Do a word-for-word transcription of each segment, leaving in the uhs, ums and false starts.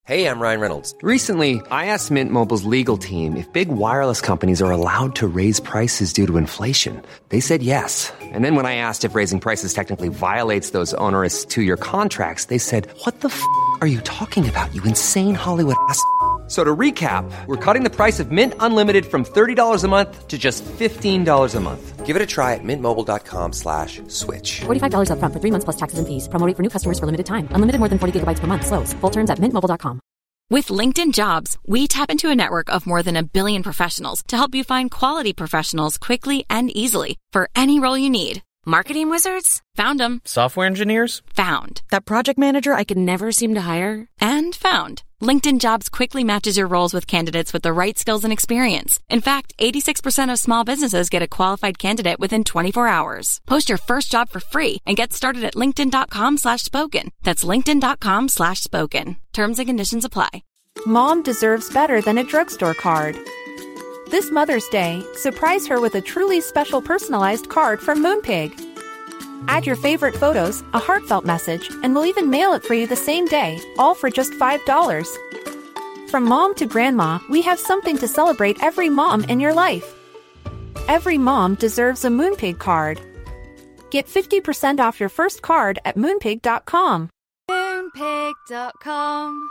Hey, I'm Ryan Reynolds. Recently, I asked Mint Mobile's legal team if big wireless companies are allowed to raise prices due to inflation. They said yes. And then when I asked if raising prices technically violates those onerous two-year contracts, they said, what the f*** are you talking about, you insane Hollywood ass f- So to recap, we're cutting the price of Mint Unlimited from thirty dollars a month to just fifteen dollars a month. Give it a try at mintmobile.com slash switch. forty-five dollars up front for three months plus taxes and fees. Promo rate for new customers for limited time. Unlimited more than forty gigabytes per month. Slows full terms at mint mobile dot com. With LinkedIn Jobs, we tap into a network of more than a billion professionals to help you find quality professionals quickly and easily for any role you need. Marketing wizards? Found them. Software engineers? Found. That project manager I could never seem to hire? And found. LinkedIn Jobs quickly matches your roles with candidates with the right skills and experience. In fact, eighty-six percent of small businesses get a qualified candidate within twenty-four hours. Post your first job for free and get started at linkedin.com slash spoken. That's linkedin.com slash spoken. Terms and conditions apply. Mom deserves better than a drugstore card. This Mother's Day, surprise her with a truly special personalized card from Moonpig. Add your favorite photos, a heartfelt message, and we'll even mail it for you the same day, all for just five dollars. From mom to grandma, we have something to celebrate every mom in your life. Every mom deserves a Moonpig card. Get fifty percent off your first card at moonpig dot com. moonpig dot com.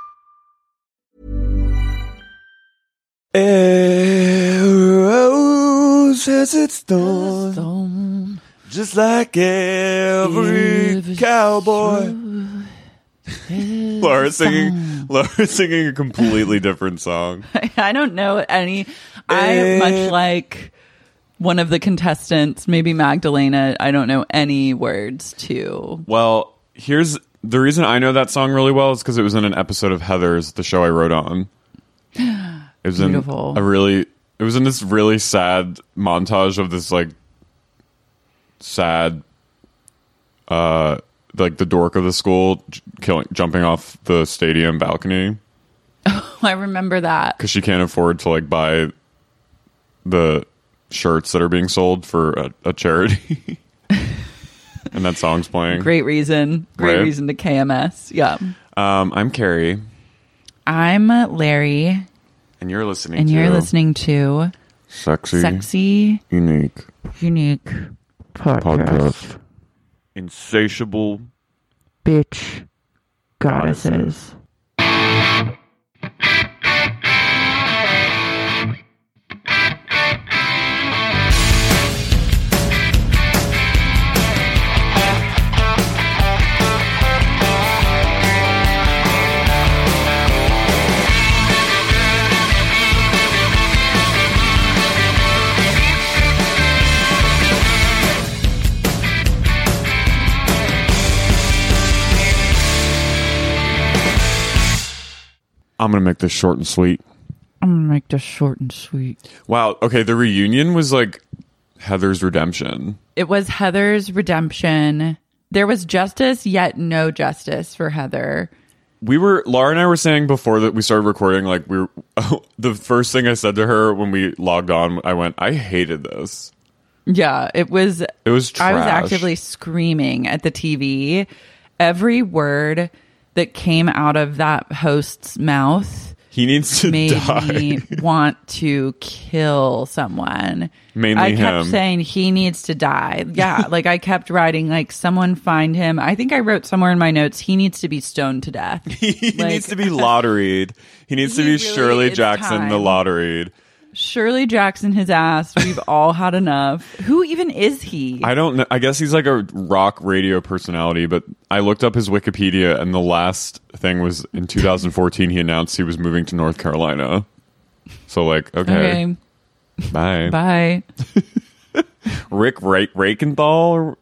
Arrows as it's dawn, just like every Every cowboy. Laura singing, Laura singing a completely different song. I don't know any. I much like one of the contestants, maybe Magdalena. I don't know any words to. Well, here's the reason I know that song really well is because it was in an episode of Heathers, the show I wrote on. It was Beautiful. in a really. It was in this really sad montage of this like sad, uh, like the dork of the school j- killing, jumping off the stadium balcony. Oh, I remember that because she can't afford to like buy the shirts that are being sold for a, a charity. And that song's playing. Great reason. Great Right? reason to K M S. Yeah. Um, I'm Carrie. I'm Larry. And you're listening and to... you're listening to... Sexy. Sexy. Unique. Unique. Podcast. Podcast. Insatiable. Bitch. Goddesses. I'm going to make this short and sweet. I'm going to make this short and sweet. Wow. Okay. The reunion was like Heather's redemption. It was Heather's redemption. There was justice, yet no justice for Heather. We were, Laura and I were saying before that we started recording, like we were, oh, the first thing I said to her when we logged on, I went, I hated this. Yeah, it was. It was trash. I was actively screaming at the T V. Every word that came out of that host's mouth, he needs to made die. me want to kill someone. Mainly I kept him. saying he needs to die. Yeah, like I kept writing, like someone find him. I think I wrote somewhere in my notes, he needs to be stoned to death. he like, needs to be lotteried. He needs to He be really- Shirley it's Jackson, time. the lotteried. Shirley Jackson, his ass. We've all had enough. Who even is he? I don't know. I guess he's like a rock radio personality, but I looked up his Wikipedia, and the last thing was in two thousand fourteen, he announced he was moving to North Carolina. So, like, okay. Okay. Bye. Bye. Rick Ra- Rakenthal?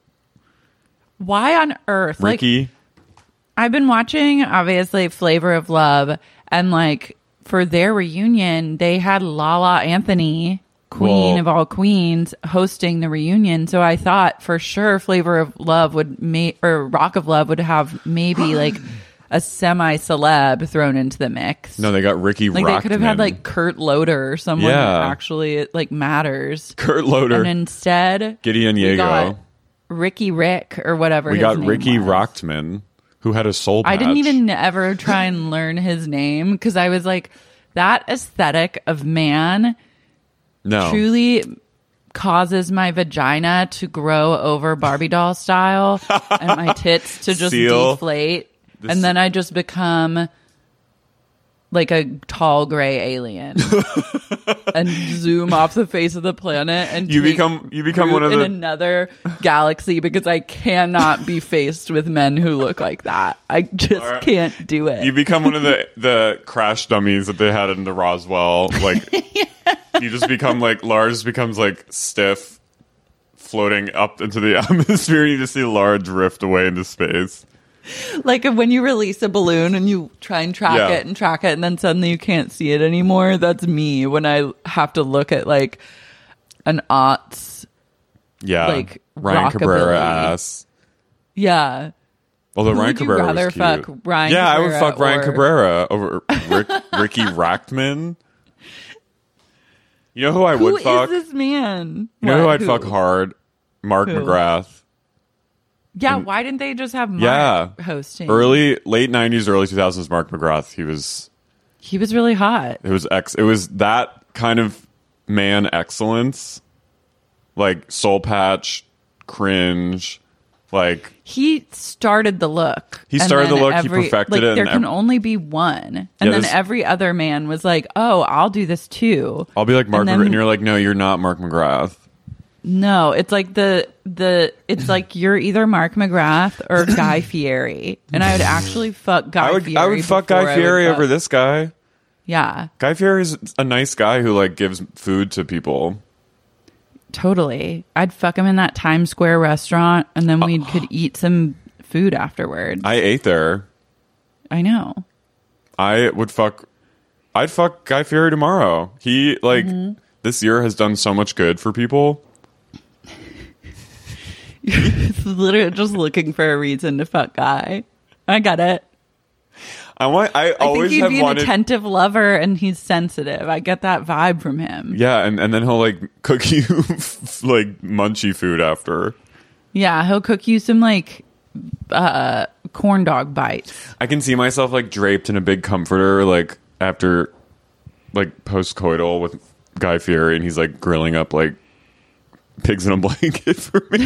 Why on earth? Ricky? Like, I've been watching, obviously, Flavor of Love, and like, for their reunion, they had Lala Anthony, queen Well- of all queens, hosting the reunion. So I thought for sure Flavor of Love would make, or Rock of Love would have maybe like a semi celeb thrown into the mix. No, they got Ricky Like Rockman. they could have had like Kurt Loder or someone Yeah. that actually like matters. Kurt Loder. And instead, Gideon we Yago. got Ricky Rick or whatever. We his got name Ricky was. Rockman. who had a soul patch. I didn't even ever try and learn his name because I was like, that aesthetic of man no. truly causes my vagina to grow over Barbie doll style and my tits to just Seal. deflate. This- and then I just become like a tall gray alien and zoom off the face of the planet and You take become- you become root one of in the- another galaxy because I cannot be faced with men who look like that. I just Right. can't do it. You become one of the, the crash dummies that they had in the Roswell. Like, you just become like, Lars becomes like stiff, floating up into the atmosphere. And you just see Lars drift away into space. Like when you release a balloon and you try and track Yeah. it and track it and then suddenly you can't see it anymore. That's me when I have to look at like an aughts. Yeah. Like, Ryan Cabrera rockabilly. ass. Yeah. Although Who Ryan would you Cabrera rather was cute. fuck, Ryan yeah, I would Cabrera fuck Ryan or- Cabrera over Rick, Ricky Rachtman. You know who I Who would is fuck? this man? You know who What? I'd fuck hard? Mark Who? McGrath. Yeah, why didn't they just have Mark Yeah. hosting? Early, late nineties, early two thousands, Mark McGrath. He was, He was really hot. it was ex, it was that kind of man excellence. Like soul patch, cringe, like He started the look. He and started then the look, he every- perfected like, it, There and can ev- only be one. And Yeah, then this- every other man was like, oh, I'll do this too. I'll be like Mark And McGrath, then- and you're like, no, you're not Mark McGrath. No, it's like the the it's like you're either Mark McGrath or Guy Fieri, and I would actually fuck Guy I would, Fieri. I would fuck before Guy I would Fieri fuck- over this guy. Yeah, Guy Fieri's a nice guy who like gives food to people. totally. I'd fuck him in that Times Square restaurant, and then we could eat some food afterwards. I ate there. I know. I would fuck. I'd fuck Guy Fieri tomorrow. He like Mm-hmm. this year has done so much good for people. It's literally just looking for a reason to fuck Guy. I get it. I want. I I always think he'd have be an wanted. attentive lover, and he's sensitive. I get that vibe from him. Yeah, and, and then he'll like cook you like munchy food after. Yeah, he'll cook you some like uh, corn dog bites. I can see myself like draped in a big comforter, like after like post coital with Guy Fieri, and he's like grilling up like pigs in a blanket for me.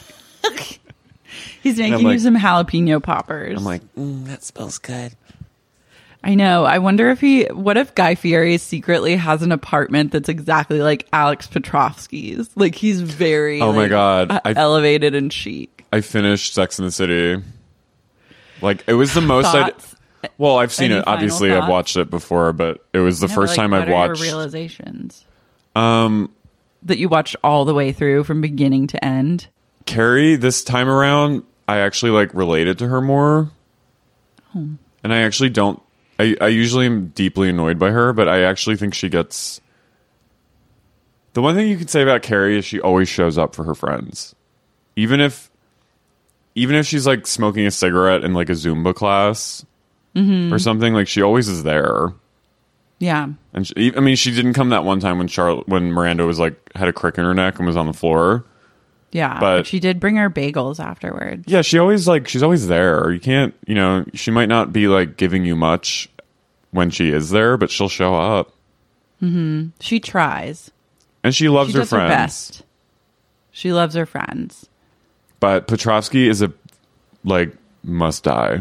He's I'm making like- you some jalapeno poppers. I'm like, mm, that smells good. I know. I wonder if he. What if Guy Fieri secretly has an apartment that's exactly like Alex Petrovsky's? Like he's very. Oh my like, God. uh, I- elevated and chic. I finished Sex in the City. Like it was the most I'd. Thoughts? Well, I've seen Any it. final Obviously, I've thoughts? watched it before, but it was the Yeah, first but, like, time what I've are your watched. realizations Um, that you watched all the way through from beginning to end. Carrie, this time around, I actually like related to her more, Hmm. and I actually don't. I I usually am deeply annoyed by her, but I actually think she gets. The one thing you can say about Carrie is she always shows up for her friends, even if, even if she's like smoking a cigarette in like a Zumba class Mm-hmm. or something. Like she always is there. Yeah. And she, I mean, she didn't come that one time when Charlotte, when Miranda was like had a crick in her neck and was on the floor. Yeah. But- But she did bring her bagels afterwards. Yeah, she always like she's always there. You can't, you know, she might not be like giving you much when she is there, but she'll show up She tries. and she loves She her does her friends. best. She loves her friends. But Petrovsky is a like must die.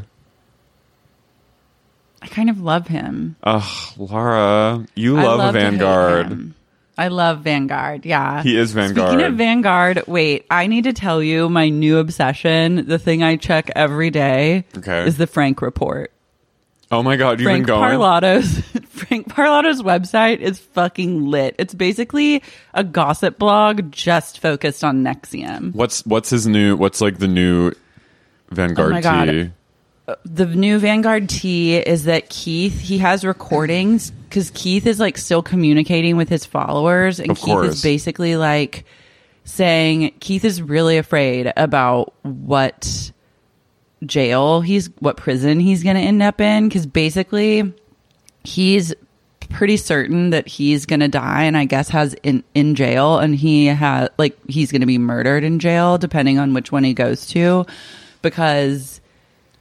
I kind of love him. Ugh, Laura, you I love, love to hate Vanguard. him. I love Vanguard. Yeah. He is Vanguard. Speaking of Vanguard, wait, I need to tell you my new obsession. The thing I check every day Okay. is the Frank report. Oh my god, you've Frank been going. Parlato's Frank Parlato's website is fucking lit. It's basically a gossip blog just focused on Nexium. What's what's his new? What's like the new Vanguard Oh my God. tea? The new Vanguard tea is that Keith, he has recordings because Keith is like still communicating with his followers, and Of Keith course. is basically like saying Keith is really afraid about what jail he's what prison he's going to end up in, because basically he's pretty certain that he's going to die, and I guess has in in jail, and he has like he's going to be murdered in jail depending on which one he goes to, because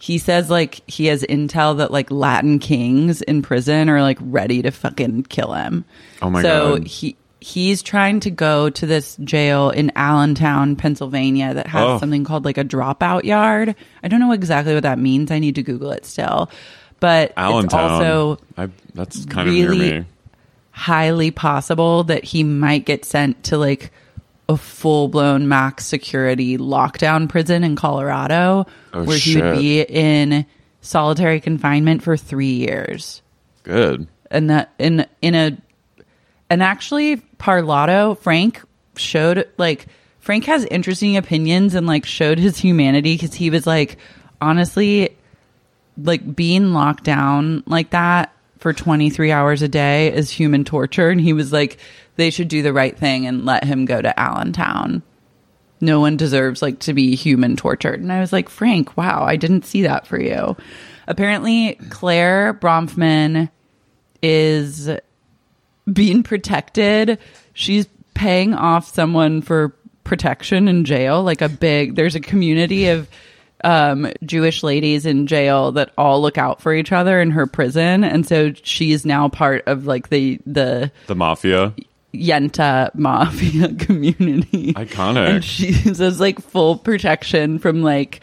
he says like he has intel that like Latin kings in prison are like ready to fucking kill him. Oh my so God. he he's trying to go to this jail in Allentown, Pennsylvania that has Oh. something called like a dropout yard. I don't know exactly what that means. I need to Google it still. But Allentown. it's also I, that's kind of really near me. highly possible that he might get sent to like a full-blown max security lockdown prison in Colorado Oh, where he would shit. be in solitary confinement for three years. Good. And that in in a and actually Parlato, Frank showed like Frank has interesting opinions and like showed his humanity because he was like, honestly, like being locked down like that for twenty-three hours a day is human torture. And he was like, they should do the right thing and let him go to Allentown. No one deserves like to be human tortured. And I was like, Frank, wow, I didn't see that for you. Apparently, Claire Bronfman is being protected. She's paying off someone for protection in jail, like a big, there's a community of um, Jewish ladies in jail that all look out for each other in her prison. And so she's now part of like the, the, The mafia. Yenta mafia community. Iconic. And she says like full protection from like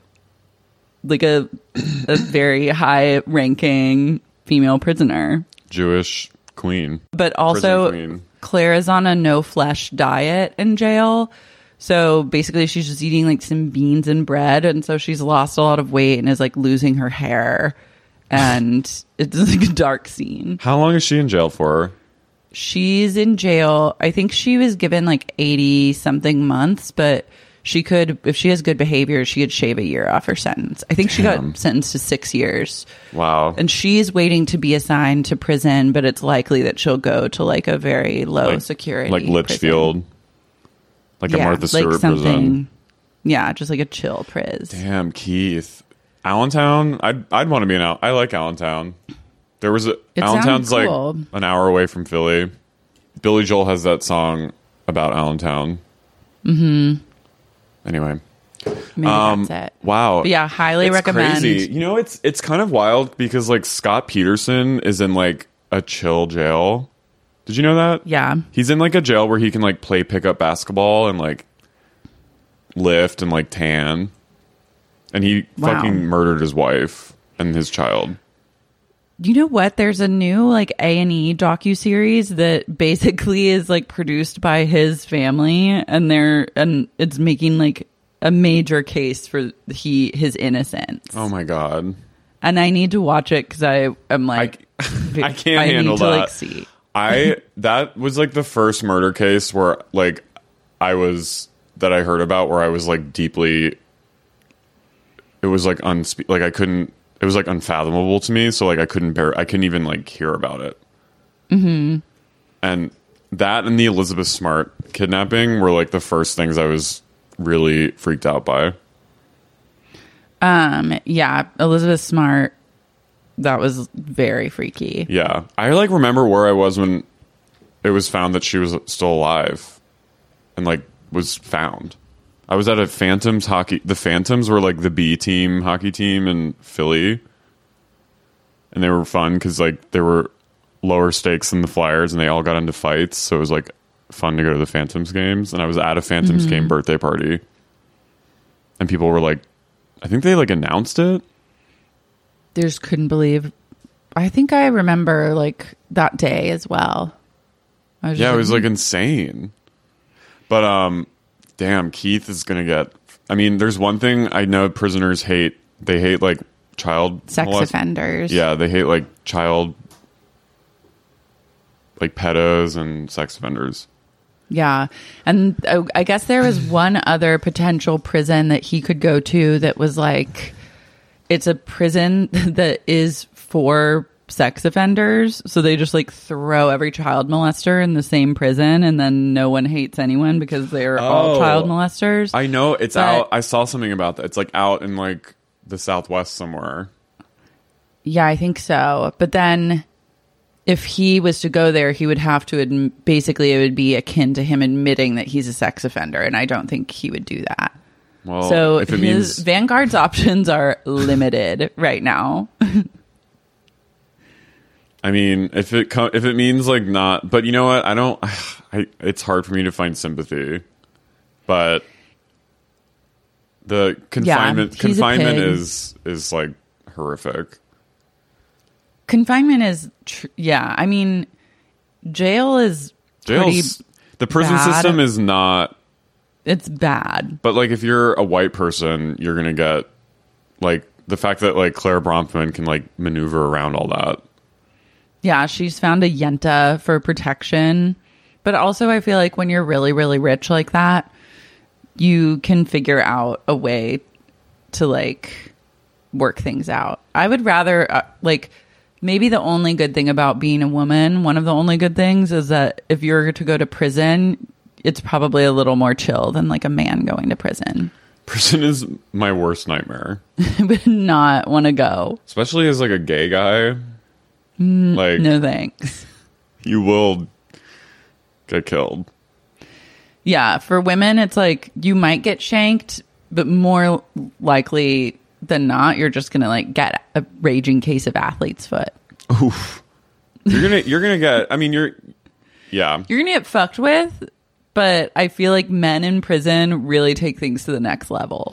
like a a very high ranking female prisoner. Jewish queen. But also Prison queen. Claire is on a no flesh diet in jail. So basically she's just eating like some beans and bread, and so she's lost a lot of weight and is like losing her hair, and it's like a dark scene. How long is she in jail for? She's in jail. I think she was given like eighty something months, but she could, if she has good behavior, she could shave a year off her sentence. I think she Damn. got sentenced to six years. Wow. And she's waiting to be assigned to prison, but it's likely that she'll go to like a very low like, security. like Litchfield. prison. Like a Yeah, Martha Stewart like something, prison. Yeah, just like a chill priz. Damn, Keith. Allentown? I'd, I'd want to be in Al- I like Allentown. There was a It Allentown's sounds cool. like an hour away from Philly. Billy Joel has that song about Allentown. Mm-hmm. Anyway. Maybe Um, that's it. Wow. But yeah, highly It's recommend. crazy. You know, it's it's kind of wild because like Scott Peterson is in like a chill jail. Did you know that? Yeah. He's in like a jail where he can like play pickup basketball and like lift and like tan. And he Wow. fucking murdered his wife and his child. You know what? There's a new like A and E docuseries that basically is like produced by his family, and they're and it's making like a major case for he his innocence. Oh my god. And I need to watch it because I am like I can't I handle need to that. like see. I that was like the first murder case where like I was that I heard about where I was like deeply it was like unspe- like I couldn't it was like unfathomable to me, so like I couldn't bear I couldn't even like hear about it. Mm-hmm. And that and the Elizabeth Smart kidnapping were like the first things I was really freaked out by. Um yeah, Elizabeth Smart, that was very freaky. Yeah. I like remember where I was when it was found that she was still alive and like was found. I was at a Phantoms hockey. The Phantoms were like the B team hockey team in Philly. And they were fun because like they were lower stakes than the Flyers and they all got into fights. So it was like fun to go to the Phantoms games. And I was at a Phantoms Mm-hmm. game birthday party. And people were like, I think they like announced it. They just couldn't believe. I think I remember like that day as well. I was Yeah, just it was like insane. But um damn, Keith is gonna get I mean, there's one thing I know prisoners hate. They hate like child sex molest- offenders. Yeah, they hate like child like pedos and sex offenders. Yeah. And I, I guess there was one other potential prison that he could go to that was like, it's a prison that is for sex offenders. So they just like throw every child molester in the same prison, and then no one hates anyone because they're all Oh. child molesters. I know it's But- out. I saw something about that. It's like out in like the Southwest somewhere. Yeah, I think so. But then if he was to go there, he would have to adm- basically it would be akin to him admitting that he's a sex offender, and I don't think he would do that. Well, so if it his means Vanguard's options are limited right now. I mean, if it co- if it means like not, but you know what? I don't. I, it's hard for me to find sympathy, but the confinement Yeah, he's a confinement pig. is is like horrific. Confinement is, tr- yeah. I mean, jail is pretty. Jails, the prison bad. system is not. It's bad. But like, if you're a white person, you're gonna get like the fact that like Claire Bronfman can like maneuver around all that. Yeah, she's found a yenta for protection. But also, I feel like when you're really, really rich like that, you can figure out a way to like work things out. I would rather uh, like maybe the only good thing about being a woman, one of the only good things is that if you're to go to prison, it's probably a little more chill than like a man going to prison. Prison is my worst nightmare. I would not want to go. Especially as like a gay guy. Like, No thanks. you will get killed. Yeah, for women, it's like you might get shanked, but more likely than not, you're just gonna like get a raging case of athlete's foot. Oof. You're gonna you're gonna get. I mean, you're. Yeah. You're gonna get fucked with, but I feel like men in prison really take things to the next level.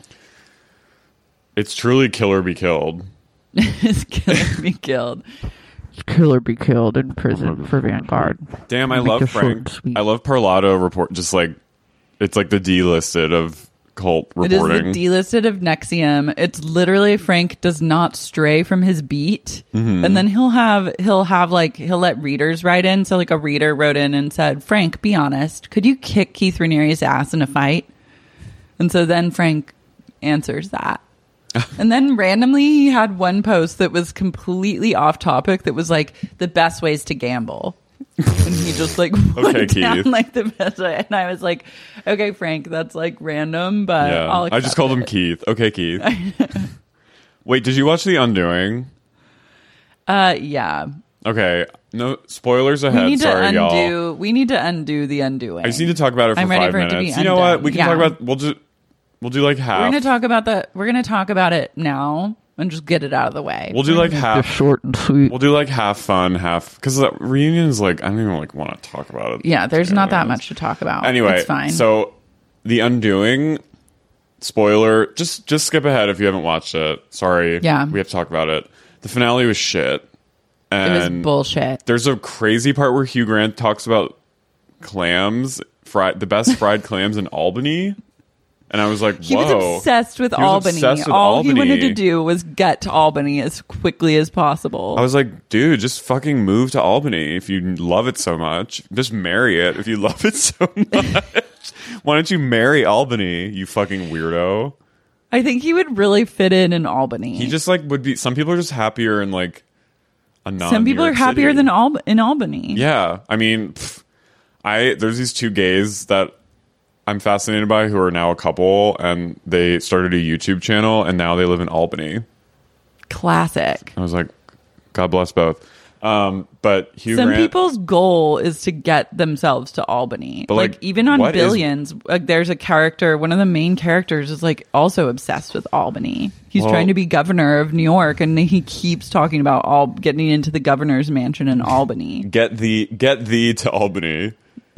It's truly kill or be killed. It's kill or be killed. Kill or be killed in prison for Vanguard. Damn, I love Frank. I love Parlato report. Just like it's like the delisted of cult reporting. It is the delisted of Nexium. It's literally Frank does not stray from his beat, Mm-hmm. and then he'll have he'll have like he'll let readers write in. So like a reader wrote in and said, "Frank, be honest. Could you kick Keith Raniere's ass in a fight?" And so then Frank answers that. And then randomly he had one post that was completely off topic that was like the best ways to gamble. And he just like went Okay, down Keith. like the best way. And I was like, okay, Frank, that's like random, but Yeah, I'll I just accept called him it. Keith. Okay, Keith. Wait, did you watch The Undoing? Uh, yeah. Okay, no spoilers We ahead. need to Sorry, undo. y'all. We need to undo the undoing. I just need to talk about it for I'm ready five for it to minutes. be You know what? undone. We can Yeah. talk about. We'll just. We'll do like half. We're gonna talk about the. We're gonna talk about it now and just get it out of the way. We'll do like half. short and sweet. We'll do like half fun, half because the reunion is like I don't even like want to talk about it. Yeah, there's to be not that honest. much to talk about. Anyway, it's fine. So The Undoing. Spoiler. Just just skip ahead if you haven't watched it. Sorry. Yeah. we have to talk about it. The finale was shit. it And was bullshit. there's a crazy part where Hugh Grant talks about clams, fried, the best fried clams in Albany. And I was like, He whoa. was obsessed with He was Albany. obsessed with All Albany. he wanted to do was get to Albany as quickly as possible. I was like, dude, just fucking move to Albany if you love it so much. Just marry it if you love it so much. Why don't you marry Albany, you fucking weirdo? I think he would really fit in in Albany. He just like would be. Some people are just happier in like a non. Some people New are York happier City. than Al- in Albany. Yeah, I mean, pff, I there's these two gays that I'm fascinated by who are now a couple, and they started a YouTube channel, and now they live in Albany. Classic. I was like, God bless both. Um, but Hugh Some Grant, people's goal is to get themselves to Albany. But, like, like, even on what is- Billions, like, there's a character, one of the main characters is like also obsessed with Albany. He's Well- trying to be governor of New York, and he keeps talking about all getting into the governor's mansion in Albany. get the get thee to Albany.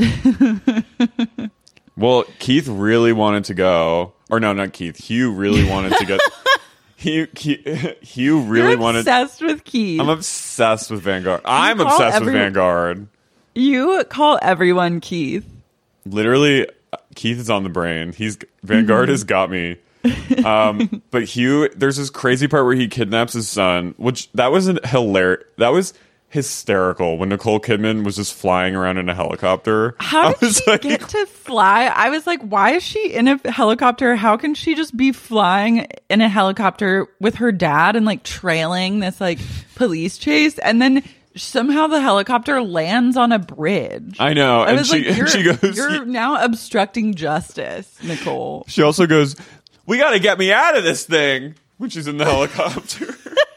Well, Keith really wanted to go, or no, not Keith. Hugh really wanted to get. Hugh, Hugh, Hugh really You're wanted. obsessed with Keith. I'm obsessed with Vanguard. I'm call obsessed every- with Vanguard. you call everyone Keith. Literally, Keith is on the brain. He's Vanguard has got me. Um, but Hugh, there's this crazy part where he kidnaps his son, which that was an hilarious. That was hysterical when Nicole Kidman was just flying around in a helicopter. How I did was she like, get to fly? I was like, why is she in a helicopter? How can she just be flying in a helicopter with her dad and like trailing this like police chase? And then somehow the helicopter lands on a bridge. I know. I and was she, like, you're, she goes. you're now obstructing justice, Nicole. She also goes, "We got to get me out of this thing," when she's in the helicopter.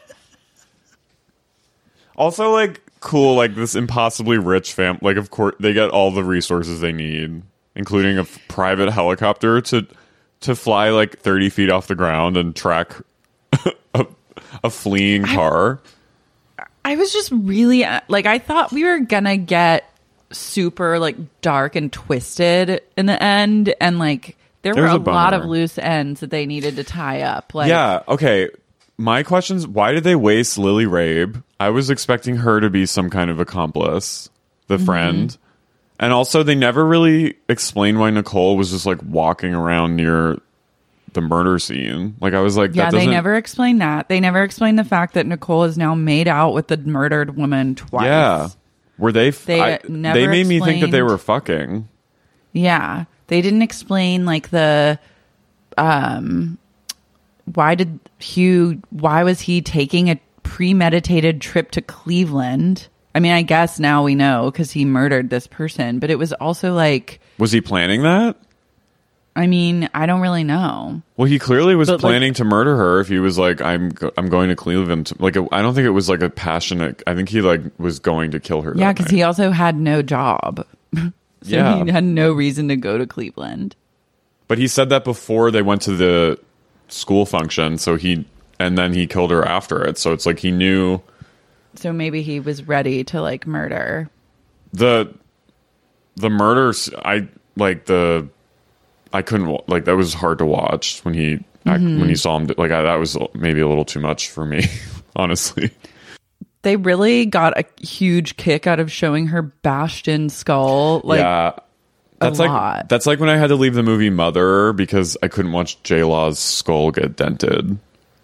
Also, like, cool, like this impossibly rich fam. Like, of course, they get all the resources they need, including a f- private helicopter to to fly like thirty feet off the ground and track a, a fleeing car. I was just really like, I thought we were gonna get super like dark and twisted in the end, and like there There's were a, a lot of bummer. loose ends that they needed to tie up. Like, Yeah, okay. My question's, why did they waste Lily Rabe? I was expecting her to be some kind of accomplice, the Mm-hmm. friend. And also, they never really explained why Nicole was just like walking around near the murder scene. Like, I was like, yeah, that they doesn't... never explained that. They never explained the fact that Nicole has now made out with the murdered woman twice. Yeah. Were they... F- They I- never They made me think that they explained- were fucking. Yeah. They didn't explain like the um why did Hugh why was he taking a premeditated trip to Cleveland? I mean, I guess now we know because he murdered this person, but it was also like, Was he planning that? I mean, I don't really know. Well, he clearly was But, like- planning to murder her. If he was like, "I'm, go- I'm going to Cleveland," to, like, I don't think it was like a passionate. I think he like was going to kill her. Yeah, that because night. he also had no job. So Yeah. he had no reason to go to Cleveland. But he said that before they went to the school function. So he, and then he killed her after it. So it's like he knew So maybe he was ready to like murder. the the murders. I like the. I couldn't wa- like that was hard to watch when he act, when you saw him do- like I, that was maybe a little too much for me, honestly. They really got a huge kick out of showing her bashed in skull. Like, yeah, that's like lot. that's like when I had to leave the movie Mother because I couldn't watch J Law's skull get dented.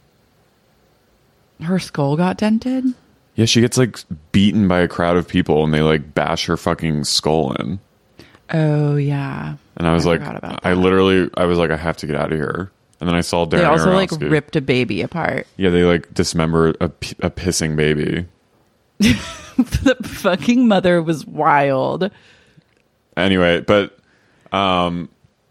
her skull got dented. Yeah, she gets like beaten by a crowd of people and they like bash her fucking skull in. Oh yeah. And I was I like, forgot about I that. literally, I was like, I have to get out of here. And then I saw Darren They also like Aronofsky. ripped a baby apart. Yeah, they like dismember a, p- a pissing baby. The fucking mother was wild. Anyway, but um,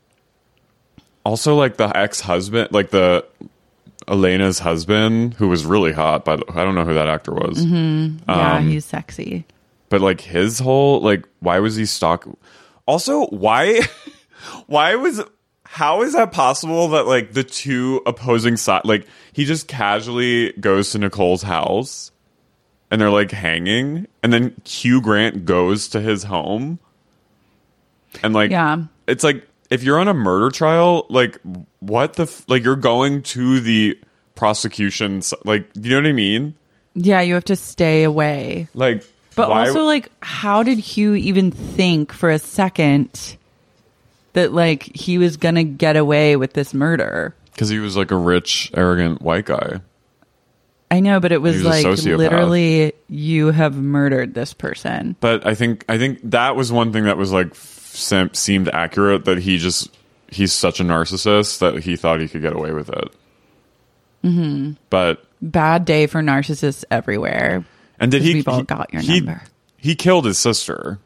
also like the ex-husband, like the Elena's husband, who was really hot. By the, I don't know who that actor was. Yeah, he's sexy. But like his whole like, why was he stalk? Also, why, why was? How is that possible that like the two opposing side, like he just casually goes to Nicole's house, and they're like hanging, and then Hugh Grant goes to his home, and like Yeah. it's like if you're on a murder trial, like what the f- like you're going to the prosecution, s- like you know what I mean? Yeah, you have to stay away. Like, But why- also, like, how did Hugh even think for a second that, like, he was going to get away with this murder? because he was like a rich, arrogant white guy. I know, but it was, He was a like, sociopath. literally, you have murdered this person. But I think I think that was one thing that was like sem- seemed accurate, that he just he's such a narcissist that he thought he could get away with it. Mm-hmm. But Bad day for narcissists everywhere. and did 'Cause he? we've all he, got your he, number. He killed his sister.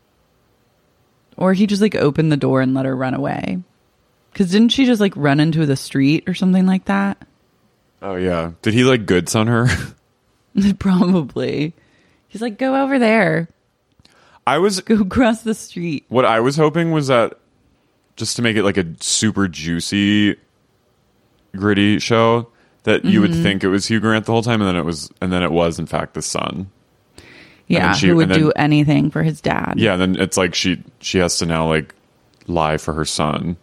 Or he just, like, opened the door and let her run away. Because didn't she just, like, run into the street or something like that? Oh yeah. Did he like goods on her? Probably. He's like, go over there. I was Go across the street. what I was hoping was that just to make it like a super juicy, gritty show, that you Mm-hmm. would think it was Hugh Grant the whole time, and then it was, and then it was in fact the son. Yeah, then she- who would and then- do anything for his dad. Yeah, and then it's like she she has to now like lie for her son.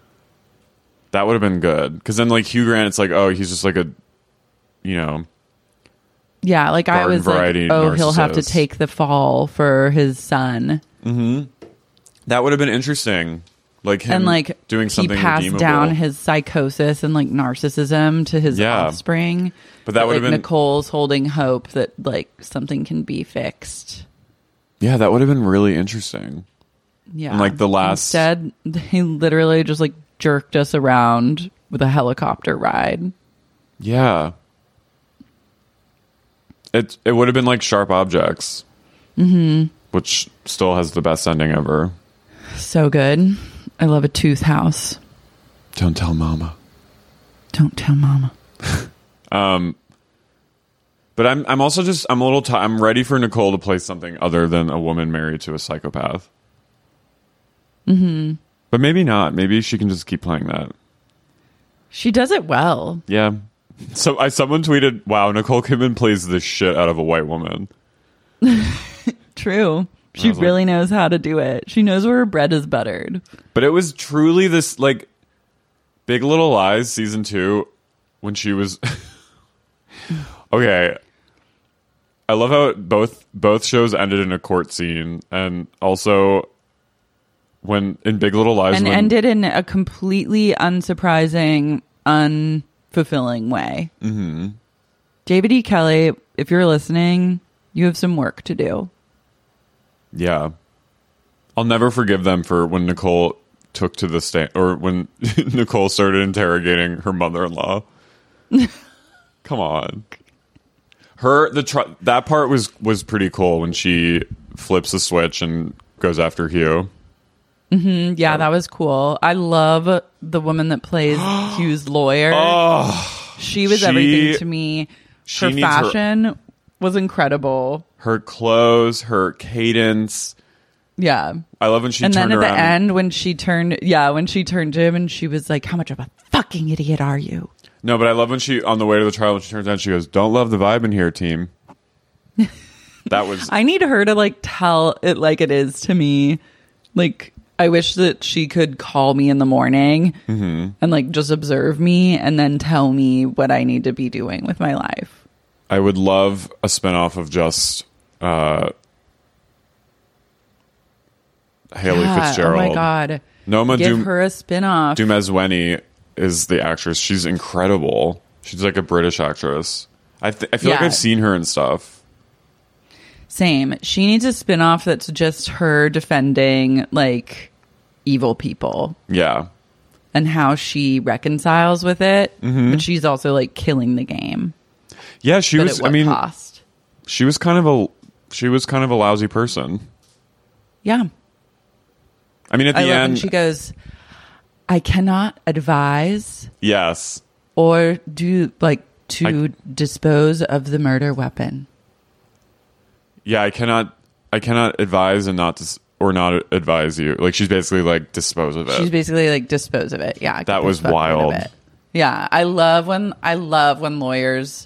That would have been good, because then like Hugh Grant, it's like, oh, he's just like a, you know, Yeah, like I Garden was like, variety oh, he'll have to narcissist. take the fall for his son. that would have been interesting. Like him And like doing something he passed redeemable. down his psychosis and like narcissism to his Yeah. offspring. But that would like have been- Nicole's holding hope that like something can be fixed. Yeah, that would have been really interesting. Yeah. And, like, the last- Instead, they literally just like jerked us around with a helicopter ride. Yeah. It it would have been like Sharp Objects, mm-hmm. which still has the best ending ever. So good. I love a tooth house. Don't tell Mama. Don't tell mama. But I'm I'm also just I'm a little t- I'm ready for Nicole to play something other than a woman married to a psychopath. Mm-hmm. But maybe not. Maybe she can just keep playing that. She does it well. Yeah. So I someone tweeted, "Wow, Nicole Kidman plays the shit out of a white woman." True. She really like, knows how to do it. She knows where her bread is buttered. But it was truly this, like, Big Little Lies season two when she was... Okay. I love how it, both both shows ended in a court scene. And also, when in Big Little Lies... And when, ended in a completely unsurprising, unfulfilling way. Mm-hmm. David E. Kelley, if you're listening, you have some work to do. Yeah. I'll never forgive them for when Nicole took to the stand, or when Nicole started interrogating her mother-in-law. Come on. Her, the tr- that part was, was pretty cool when she flips a switch and goes after Hugh. Mm-hmm. Yeah, that was cool. I love the woman that plays Hugh's lawyer. Oh, she was she, everything to me. Her fashion her, was incredible. Her clothes, her cadence. Yeah. I love when she and turned then at around. the end, when she turned, yeah, when she turned to him and she was like, how much of a fucking idiot are you? No, but I love when she, on the way to the trial, when she turns around, she goes, don't love the vibe in here, team. That was... I need her to, like, tell it like it is to me. Like, I wish that she could call me in the morning mm-hmm. and, like, just observe me and then tell me what I need to be doing with my life. I would love a spinoff of just uh, Haley yeah, Fitzgerald. Oh my god! Noma Give Dum- her a spinoff. Dumezweni is the actress. She's incredible. She's like a British actress. I th- I feel Yeah. like I've seen her and stuff. Same. She needs a spinoff that's just her defending like evil people. Yeah. And how she reconciles with it, mm-hmm. but she's also like killing the game. Yeah, she but was. At what I mean, cost? she was kind of a she was kind of a lousy person. Yeah. I mean, at the I love end, when she goes, "I cannot advise." Yes. Or do like to I, dispose of the murder weapon. Yeah, I cannot. I cannot advise and not dis- or not advise you. Like she's basically like dispose of it. She's basically like dispose of it. Yeah, that was wild. Yeah, I love when I love when lawyers.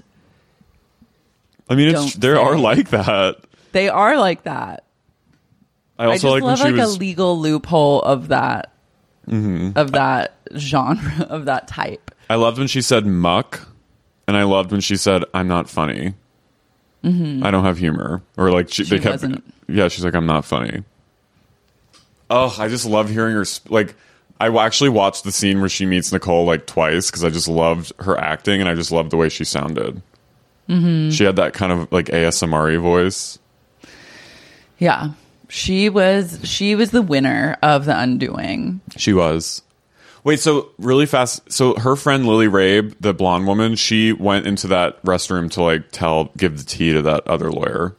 I mean, it's they are like that. They are like that. I also I just like love when she like was a legal loophole of that, mm-hmm. of that genre, of that type. I loved when she said muck, and I loved when she said, "I'm not funny. Mm-hmm. I don't have humor," or like she, she they kept. Wasn't. Yeah, she's like, "I'm not funny." Oh, I just love hearing her. Sp- like, I actually watched the scene where she meets Nicole like twice because I just loved her acting and I just loved the way she sounded. Mm-hmm. She had that kind of like A S M R-y voice. Yeah, she was. She was the winner of The Undoing. She was. Wait, so really fast. So her friend Lily Rabe, the blonde woman, she went into that restroom to like tell, give the tea to that other lawyer.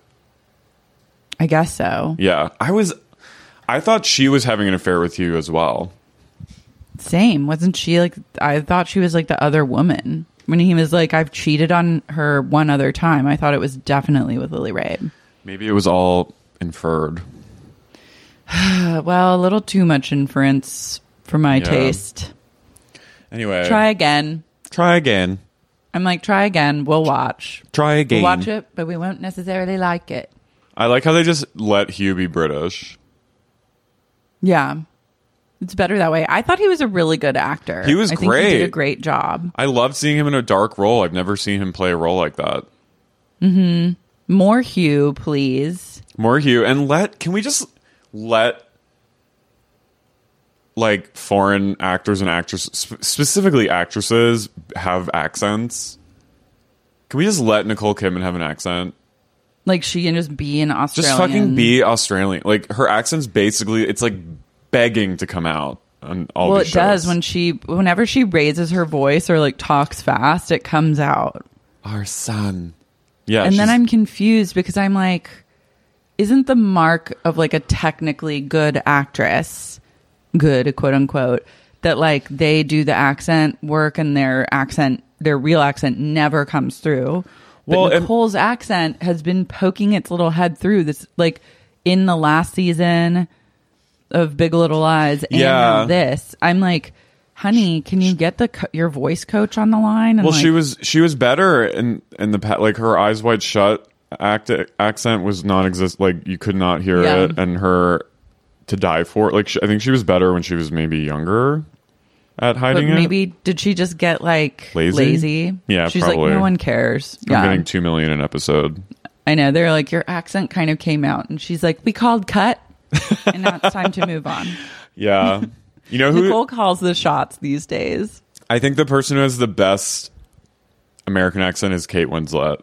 I guess so. Yeah, I was. I thought she was having an affair with you as well. Same. Wasn't she like, I thought she was like the other woman. When he was like, I've cheated on her one other time, I thought it was definitely with Lily Rabe. Maybe it was all inferred. Well, a little too much inference for my Yeah. taste. Anyway. Try again. Try again. I'm like, try again. We'll watch. Try again. We'll watch it, but we won't necessarily like it. I like how they just let Hugh be British. Yeah. It's better that way. I thought he was a really good actor. He was I think great. He did a great job. I loved seeing him in a dark role. I've never seen him play a role like that. Mm-hmm. More Hugh, please. More Hugh. And let, can we just let, like, foreign actors and actresses, sp- specifically actresses, have accents? Can we just let Nicole Kidman have an accent? Like, she can just be an Australian. Just fucking be Australian. Like, her accent's basically, it's like begging to come out on all well, these it shows. does when she, whenever she raises her voice or like talks fast, it comes out. Our son. Yeah. And then she's- I'm confused because I'm like, isn't the mark of like a technically good actress, good quote unquote, that like they do the accent work and their accent, their real accent never comes through. But Well, and- Nicole's accent has been poking its little head through this, like in the last season of Big Little Lies and Yeah. now this. I'm like, honey, can you get the co- your voice coach on the line? And Well, like, she was she was better in in the pa- like her eyes wide shut act accent was non-exist. Like you could not hear Yeah. it, and her To Die For. Like she, I think she was better when she was maybe younger at but hiding it. maybe did she just get like Lazy? lazy? Yeah, she's probably. like, no one cares. I'm yeah, getting two million an episode. I know. They're like, your accent kind of came out, and she's like, we called cut, and now it's time to move on. Yeah, you know who? Nicole calls the shots these days. I think the person who has the best American accent is Kate Winslet.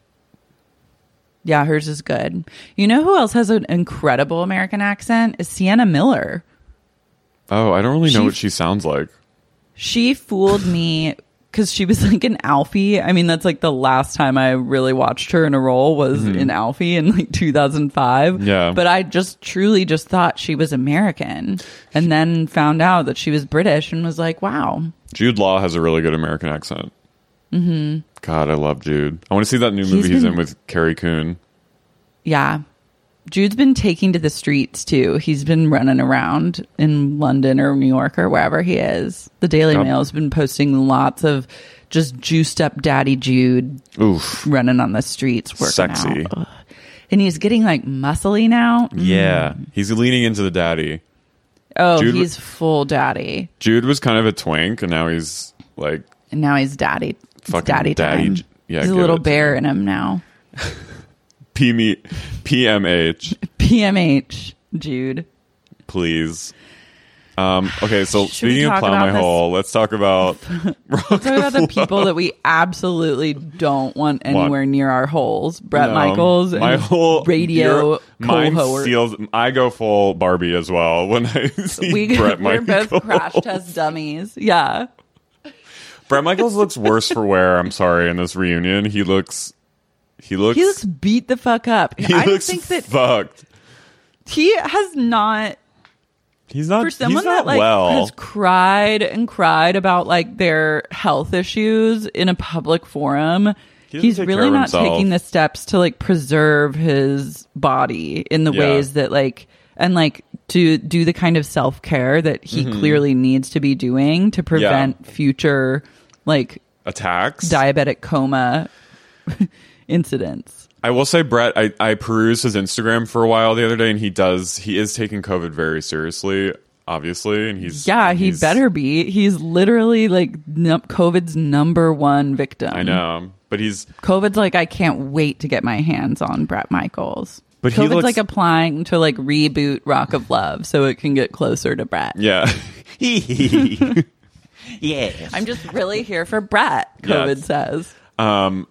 Yeah, hers is good. You know who else has an incredible American accent? Is Sienna Miller. Oh, I don't really know She- what she sounds like. She fooled me because she was like an Alfie. I mean, that's like the last time I really watched her in a role was in Alfie in like two thousand five. Yeah. But I just truly just thought she was American and then found out that she was British and was like, wow. Jude Law has a really good American accent. Mm-hmm. God, I love Jude. I want to see that new movie He's he's been- in with Carrie Coon. Yeah. Jude's been taking to the streets too. He's been running around in London or New York or wherever he is. The Daily Yep. Mail's been posting lots of just juiced up Daddy Jude Oof. running on the streets working Sexy. out. Ugh. And he's getting like muscly now. Yeah. He's leaning into the daddy. Oh, Jude- he's full daddy. Jude was kind of a twink, and now he's like And now he's daddy. It's Fucking daddy daddy time. J- yeah, he's a give little it to bear him. in him now. P M P M H, P M H, Jude. please. Um, okay, so Should we speaking of talk Plow about My this? Hole, let's talk about Let's talk about the people that we absolutely don't want anywhere near our holes. Brett No, Michaels, my and whole radio your- mine co-host. feels. I go full Barbie as well when I see We, Brett we're Michaels. both crash test dummies. Yeah. Brett Michaels looks worse for wear. I'm sorry. In this reunion, he looks. He looks. He looks beat the fuck up. He I don't looks think that fucked. he has not. He's not. For someone he's not that like well. has cried and cried about like their health issues in a public forum, He doesn't he's take really care of not himself. taking the steps to like preserve his body in the Yeah. ways that like and like to do the kind of self-care that he Mm-hmm. clearly needs to be doing to prevent future like Attacks. diabetic coma incidents. I will say, Brett, I, I perused his Instagram for a while the other day, and he does, he is taking COVID very seriously, obviously, and he's... Yeah, he he's- better be. He's literally like num- COVID's number one victim. I know, but he's... COVID's like, I can't wait to get my hands on Brett Michaels. But he COVID's looks- like applying to like reboot Rock of Love so it can get closer to Brett. Yeah. yeah. I'm just really here for Brett, COVID Yes. says. Um,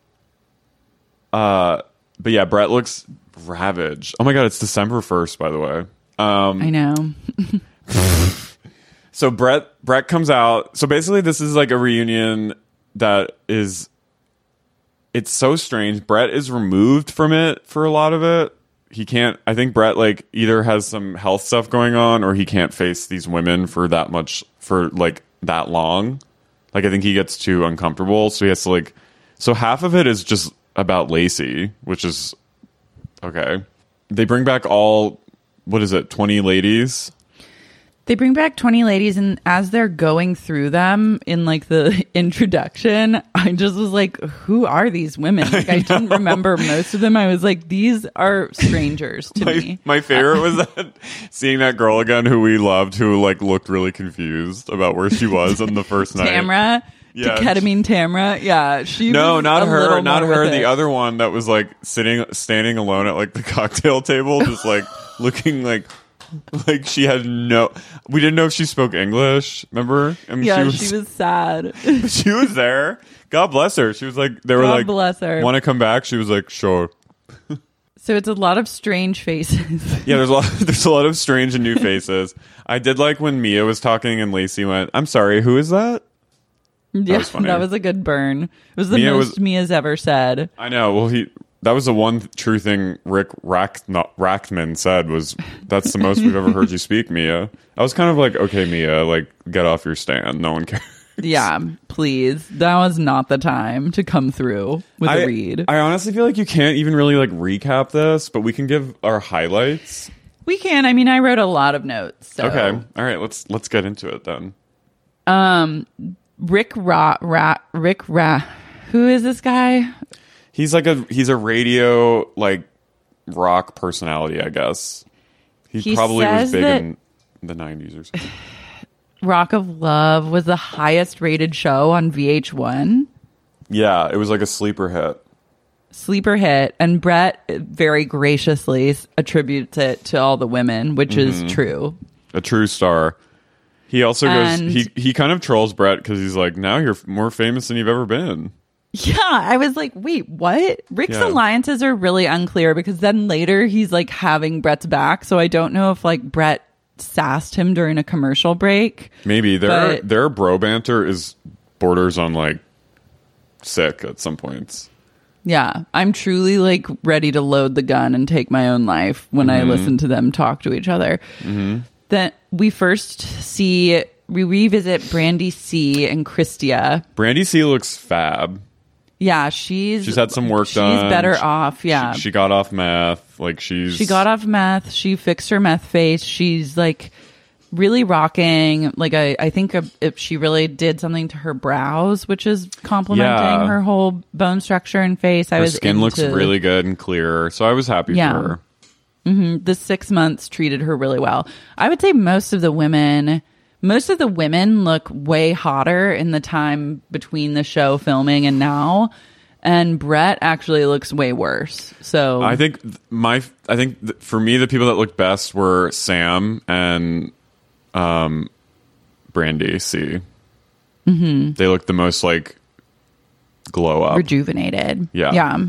uh, but yeah, Brett looks ravaged. Oh my God, it's December first, by the way. Um, I know. So Brett Brett comes out. So basically, this is like a reunion that is. It's so strange. Brett is removed from it for a lot of it. He can't. I think Brett like either has some health stuff going on, or he can't face these women for that much for like that long. Like I think he gets too uncomfortable, so he has to like. So half of it is just about Lacey, which is okay. They bring back all. What is it? twenty ladies. They bring back twenty ladies, and as they're going through them in like the introduction, I just was like, who are these women? Like, I, didn't remember most of them. I was like, these are strangers to my, me. my favorite was that seeing that girl again who we loved, who like looked really confused about where she was on the first night. Tamra, Yeah. ketamine Tamra. Yeah, she No, was not a her, little not more her. with The it. other one that was like sitting, standing alone at like the cocktail table, just like looking like, like she had no. We didn't know if she spoke English. Remember? I mean, Yeah, she was, sad. she was there. God bless her. She was like, they were God like, bless her. want to come back? She was like, sure. So it's a lot of strange faces. Yeah, there's a lot. There's a lot of strange and new faces. I did like when Mia was talking and Lacey went, "I'm sorry, who is that?" Yeah, was funny. that was a good burn. It was the Mia most was- Mia's ever said. I know. Well, he that was the one true thing Rick Rack, not, Rackman said was that's the most we've ever heard you speak, Mia. I was kind of like, okay, Mia, like get off your stand. No one cares. Yeah, please. That was not the time to come through with I, a read. I honestly feel like you can't even really like recap this, but we can give our highlights. We can. I mean, I wrote a lot of notes. So. Okay. All right. Let's let's get into it then. Um, Rick Ra, Ra Rick Ra. Who is this guy? He's like a he's a radio like rock personality, I guess. He, He probably was says big that- in the nineties or something. Rock of Love was the highest rated show on V H one. Yeah, it was like a sleeper hit. Sleeper hit, and Brett very graciously attributes it to all the women, which Mm-hmm. is true. A true star. He also goes. And- He he kind of trolls Brett because he's like, now you're f- more famous than you've ever been. Yeah, I was like, wait, what? Rick's Yeah. alliances are really unclear because then later he's like having Brett's back, so I don't know if like Brett sassed him during a commercial break. Maybe their But- their bro banter is borders on like sick at some points. Yeah, I'm truly like ready to load the gun and take my own life when I listen to them talk to each other. Then we first see, we revisit Brandy C and Christia. Brandy C looks fab. Yeah, she's She's had some work she's done. better She- off. Yeah, She, she got off meth. Like she's She got off meth. She fixed her meth face. She's like really rocking. Like I, I think if she really did something to her brows, which is complementing Yeah. her whole bone structure and face. I Her was skin looks into- really good and clear. So I was happy Yeah. for her. The six months treated her really well. I would say most of the women, most of the women look way hotter in the time between the show filming and now. And Brett actually looks way worse. So I think th- my I think th- for me the people that looked best were Sam and um Brandy C. Mm-hmm. They looked the most like glow up. rejuvenated. Yeah. Yeah.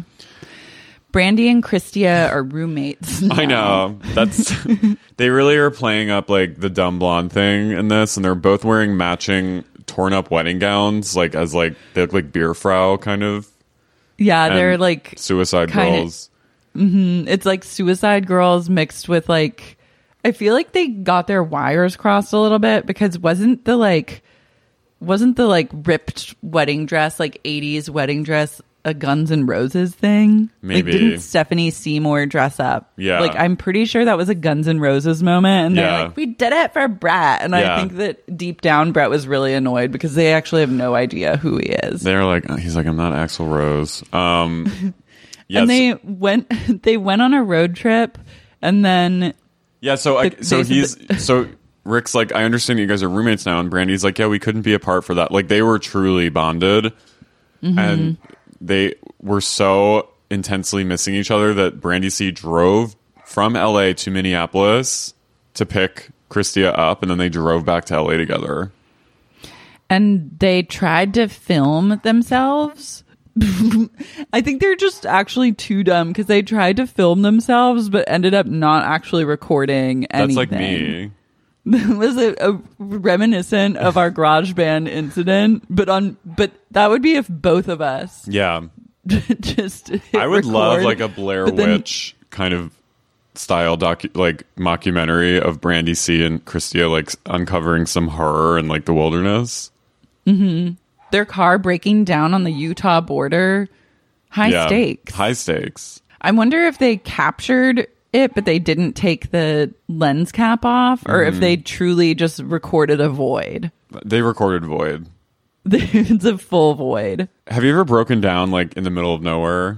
Brandy and Christia are roommates. I now. know. That's they really are playing up like the dumb blonde thing in this, and they're both wearing matching torn up wedding gowns, like as like they look like beer frau kind of Yeah, and they're like suicide kinda- girls. it's like Suicide Girls mixed with like I feel like they got their wires crossed a little bit because wasn't the like wasn't the like ripped wedding dress like eighties wedding dress a Guns N' Roses thing? Maybe. Like, didn't Stephanie Seymour dress up? Yeah. Like I'm pretty sure that was a Guns N' Roses moment, and Yeah. they're like, "We did it for Brett," and Yeah. I think that deep down Brett was really annoyed because they actually have no idea who he is. They're like, he's like, I'm not Axl Rose. Um, yes. And they went they went on a road trip, and then Yeah, so I, The- so they said he's that- so Rick's like, I understand you guys are roommates now, and Brandy's like, yeah, we couldn't be apart for that. Like they were truly bonded, Mm-hmm. and they were so intensely missing each other that Brandy C drove from L A to Minneapolis to pick Christia up, and then they drove back to L A together. and they tried to film themselves. I think they're just actually too dumb because they tried to film themselves but ended up not actually recording anything. That's like me. It was a, a reminiscent of our GarageBand incident, but on but that would be if both of us Yeah, just hit I would love record, like a Blair but then- Witch kind of style docu like mockumentary of Brandy C and Christia like uncovering some horror in like the wilderness. their car breaking down on the Utah border. High Yeah, stakes. high stakes. I wonder if they captured it, but they didn't take the lens cap off, or Mm-hmm. if they truly just recorded a void. They recorded Void. It's a full void. Have you ever broken down like in the middle of nowhere?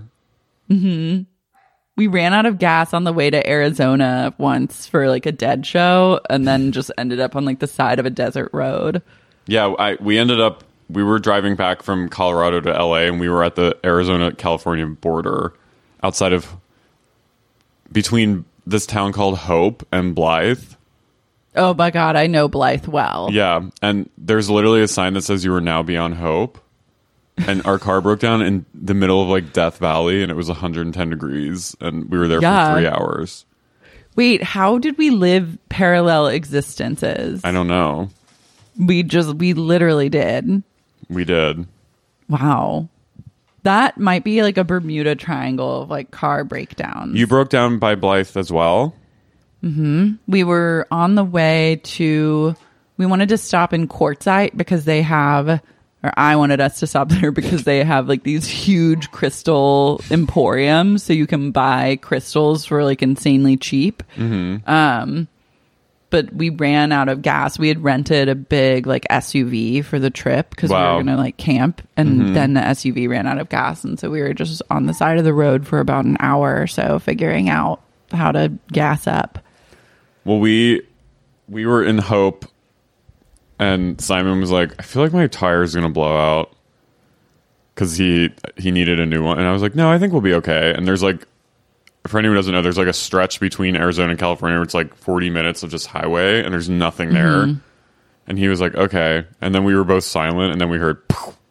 We ran out of gas on the way to Arizona once for like a Dead show, and then just ended up on like the side of a desert road. Yeah, I we ended up we were driving back from Colorado to L A, and we were at the Arizona California border outside of between this town called Hope and Blythe. Oh my God, I know Blythe well. Yeah, and there's literally a sign that says you are now beyond Hope. And our car broke down in the middle of like Death Valley, and it was one hundred ten degrees, and we were there Yeah. for three hours. Wait, how did we live parallel existences? I don't know. We just, we literally did. We did. Wow. That might be like a Bermuda Triangle of like car breakdowns. You broke down by Blythe as well? We were on the way to, we wanted to stop in Quartzsite because they have, or I wanted us to stop there because they have like these huge crystal emporiums. So you can buy crystals for like insanely cheap. Um, but we ran out of gas. We had rented a big like S U V for the trip because Wow. we were going to like camp, and Mm-hmm. then the S U V ran out of gas, and so we were just on the side of the road for about an hour or so figuring out how to gas up. Well, we we were in Hope, and Simon was like, I feel like my tire's going to blow out because he, he needed a new one. And I was like, no, I think we'll be okay. And there's like, for anyone who doesn't know, there's like a stretch between Arizona and California where it's like forty minutes of just highway, and there's nothing there. Mm-hmm. And he was like, okay. And then we were both silent, and then we heard...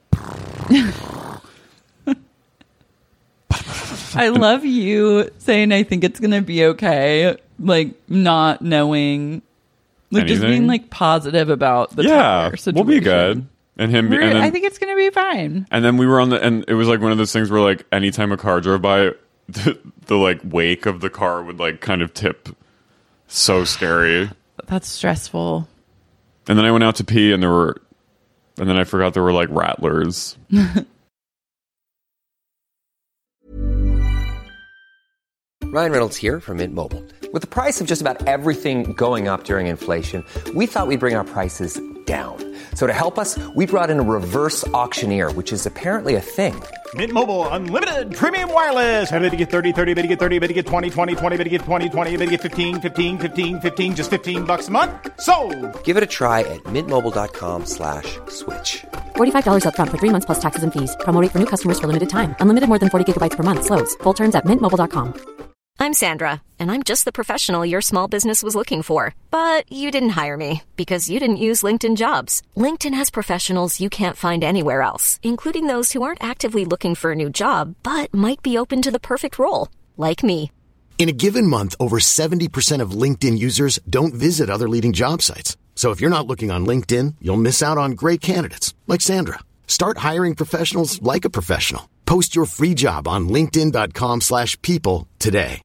I love you saying I think it's going to be okay, like not knowing, like just Anything? being like positive about the yeah, tire situation. we'll be good. And him... We're- and then, I think it's going to be fine. And then we were on the... And it was like one of those things where like anytime a car drove by... The, the like wake of the car would like kind of tip. So scary. That's stressful. And then I went out to pee, and there were, and then I forgot there were like rattlers. Ryan Reynolds here from Mint Mobile. With the price of just about everything going up during inflation, we thought we'd bring our prices down. So to help us, we brought in a reverse auctioneer, which is apparently a thing. Mint Mobile Unlimited Premium Wireless. How to get thirty, thirty, how to get thirty, how to get twenty, twenty, twenty, how to get twenty, twenty, how to get fifteen, fifteen, fifteen, fifteen, just fifteen bucks a month? Sold! Give it a try at mintmobile.com slash switch. forty-five dollars up front for three months plus taxes and fees. Promo rate for new customers for limited time. Unlimited more than forty gigabytes per month. Slows full terms at mint mobile dot com. I'm Sandra, and I'm just the professional your small business was looking for. But you didn't hire me because you didn't use LinkedIn Jobs. LinkedIn has professionals you can't find anywhere else, including those who aren't actively looking for a new job, but might be open to the perfect role, like me. In a given month, over seventy percent of LinkedIn users don't visit other leading job sites. So if you're not looking on LinkedIn, you'll miss out on great candidates like Sandra. Start hiring professionals like a professional. Post your free job on linkedin.com slash people today.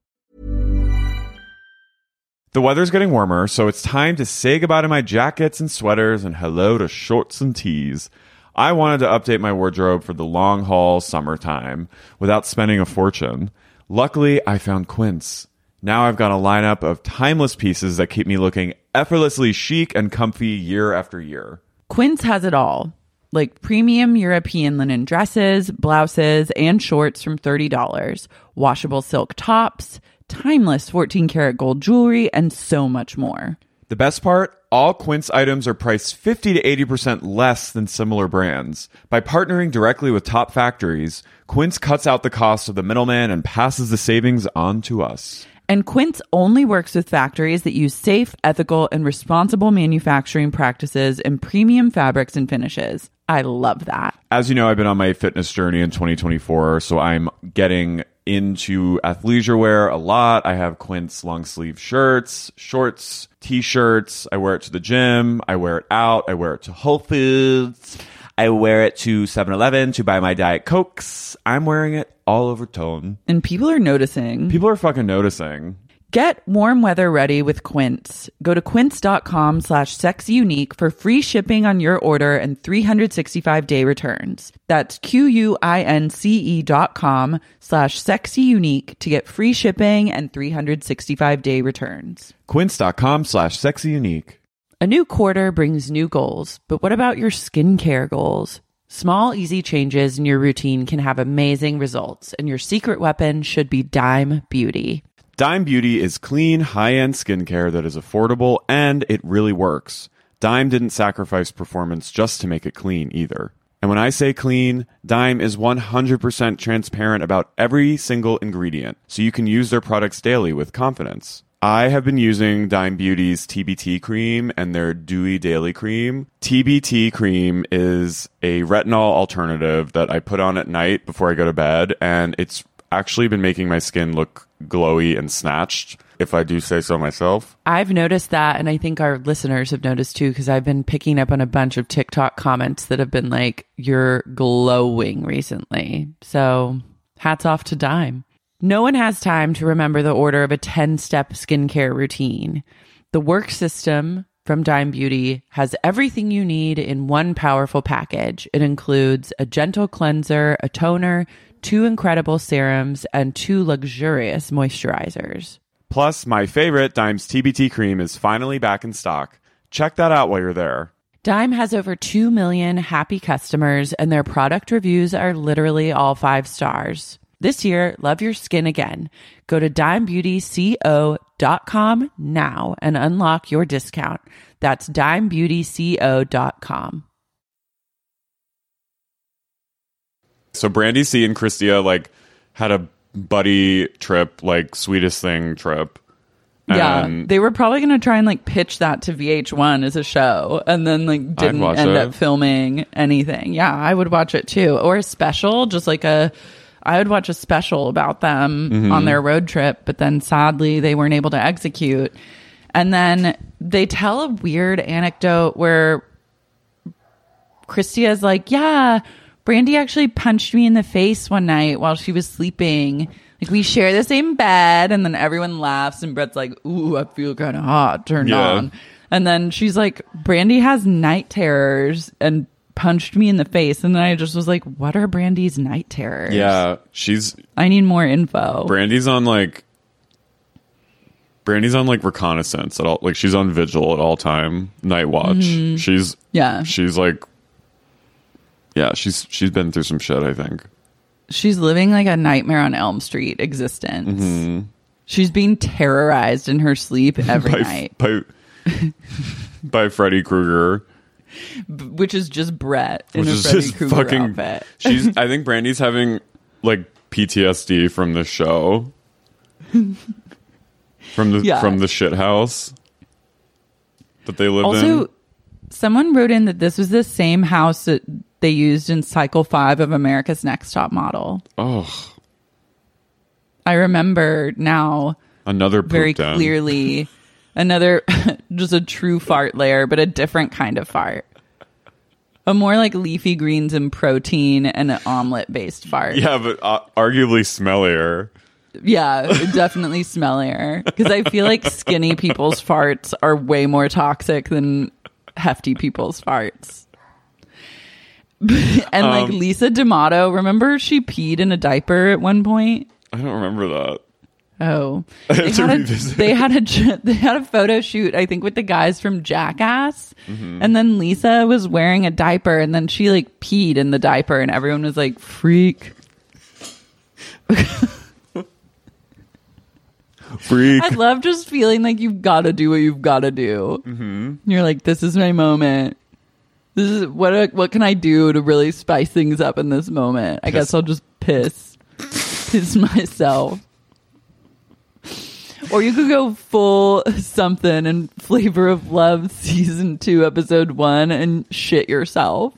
The weather's getting warmer, so it's time to say goodbye to my jackets and sweaters and hello to shorts and tees. I wanted to update my wardrobe for the long haul summertime without spending a fortune. Luckily, I found Quince. Now I've got a lineup of timeless pieces that keep me looking effortlessly chic and comfy year after year. Quince has it all, like premium European linen dresses, blouses, and shorts from thirty dollars, washable silk tops, timeless fourteen karat gold jewelry, and so much more. The best part? All Quince items are priced fifty to eighty percent less than similar brands. By partnering directly with top factories, Quince cuts out the cost of the middleman and passes the savings on to us. And Quince only works with factories that use safe, ethical, and responsible manufacturing practices and premium fabrics and finishes. I love that. As you know, I've been on my fitness journey in twenty twenty-four, so I'm getting into athleisure wear a lot. I have Quince long sleeve shirts, shorts, t-shirts. I wear it to the gym. I wear it out. I wear it to Whole Foods. I wear it to seven eleven to buy my Diet Cokes. I'm wearing it all over tone. And people are noticing. People are fucking noticing. Get warm weather ready with Quince. Go to quince.com slash sexy unique for free shipping on your order and three hundred sixty-five day returns. That's Q-U-I-N-C-E dot com slash sexy unique to get free shipping and three hundred sixty-five day returns. Quince.com slash sexy unique. A new quarter brings new goals, but what about your skincare goals? Small, easy changes in your routine can have amazing results, and your secret weapon should be Dime Beauty. Dime Beauty is clean, high-end skincare that is affordable, and it really works. Dime didn't sacrifice performance just to make it clean either. And when I say clean, Dime is one hundred percent transparent about every single ingredient, so you can use their products daily with confidence. I have been using Dime Beauty's T B T cream and their Dewy Daily Cream. T B T cream is a retinol alternative that I put on at night before I go to bed, and it's actually been making my skin look glowy and snatched, if I do say so myself. I've noticed that, and I think our listeners have noticed too, because I've been picking up on a bunch of TikTok comments that have been like, you're glowing recently. So hats off to Dime. No one has time to remember the order of a ten-step skincare routine. The Work System from Dime Beauty has everything you need in one powerful package. It includes a gentle cleanser, a toner, two incredible serums, and two luxurious moisturizers. Plus, my favorite, Dime's T B T cream, is finally back in stock. Check that out while you're there. Dime has over two million happy customers, and their product reviews are literally all five stars. This year, love your skin again. Go to dime beauty co dot com now and unlock your discount. That's dime beauty co dot com. So Brandy C and Christia like had a buddy trip, like sweetest thing trip. Yeah, And they were probably going to try and like pitch that to V H one as a show, and then like didn't watch end it. up filming anything. Yeah, I would watch it too, or a special, just like a. I would watch a special about them Mhm. on their road trip, but then sadly they weren't able to execute. And then they tell a weird anecdote where Christia's like, "Yeah, Brandy actually punched me in the face one night while she was sleeping. Like, we share the same bed," and then everyone laughs, and Brett's like, "Ooh, I feel kind of hot, turned Yeah. on." And then she's like, "Brandy has night terrors and punched me in the face." And then I just was like, what are Brandy's night terrors? yeah, she's I need more info. Brandy's on like Brandy's on like reconnaissance at all. Like she's on vigil at all time, night watch. Mhm. She's Yeah. She's like, yeah, she's she's been through some shit, I think. She's living like a Nightmare on Elm Street existence. Mhm. She's being terrorized in her sleep every by, night, by by Freddy Krueger. b- which is just Brett in Which a is Freddy just Krueger fucking. outfit. She's. I think Brandy's having like P T S D from the show, from the Yeah. from the shit house that they lived Also, in. someone wrote in that this was the same house that they used in cycle five of America's Next Top Model. Oh, I remember now another poop very den. clearly another, just a true fart layer, but a different kind of fart. A more like leafy greens and protein and an omelet based fart. Yeah, but uh, arguably smellier. Yeah, definitely smellier. Because I feel like skinny people's farts are way more toxic than hefty people's farts. And like Um, Lisa D'Amato, remember she peed in a diaper at one point? I don't remember that. Oh, I they have to had, a, revisit. they had a they had a photo shoot, I think, with the guys from Jackass, Mhm. and then Lisa was wearing a diaper, and then she like peed in the diaper, and everyone was like, "Freak, freak!" I love just feeling like you've got to do what you've got to do. Mm-hmm. You're like, "This is my moment. This is what what can I do to really spice things up in this moment? I Piss. guess I'll just piss, piss myself." Or you could go full something in Flavor of Love season two, episode one, and shit yourself.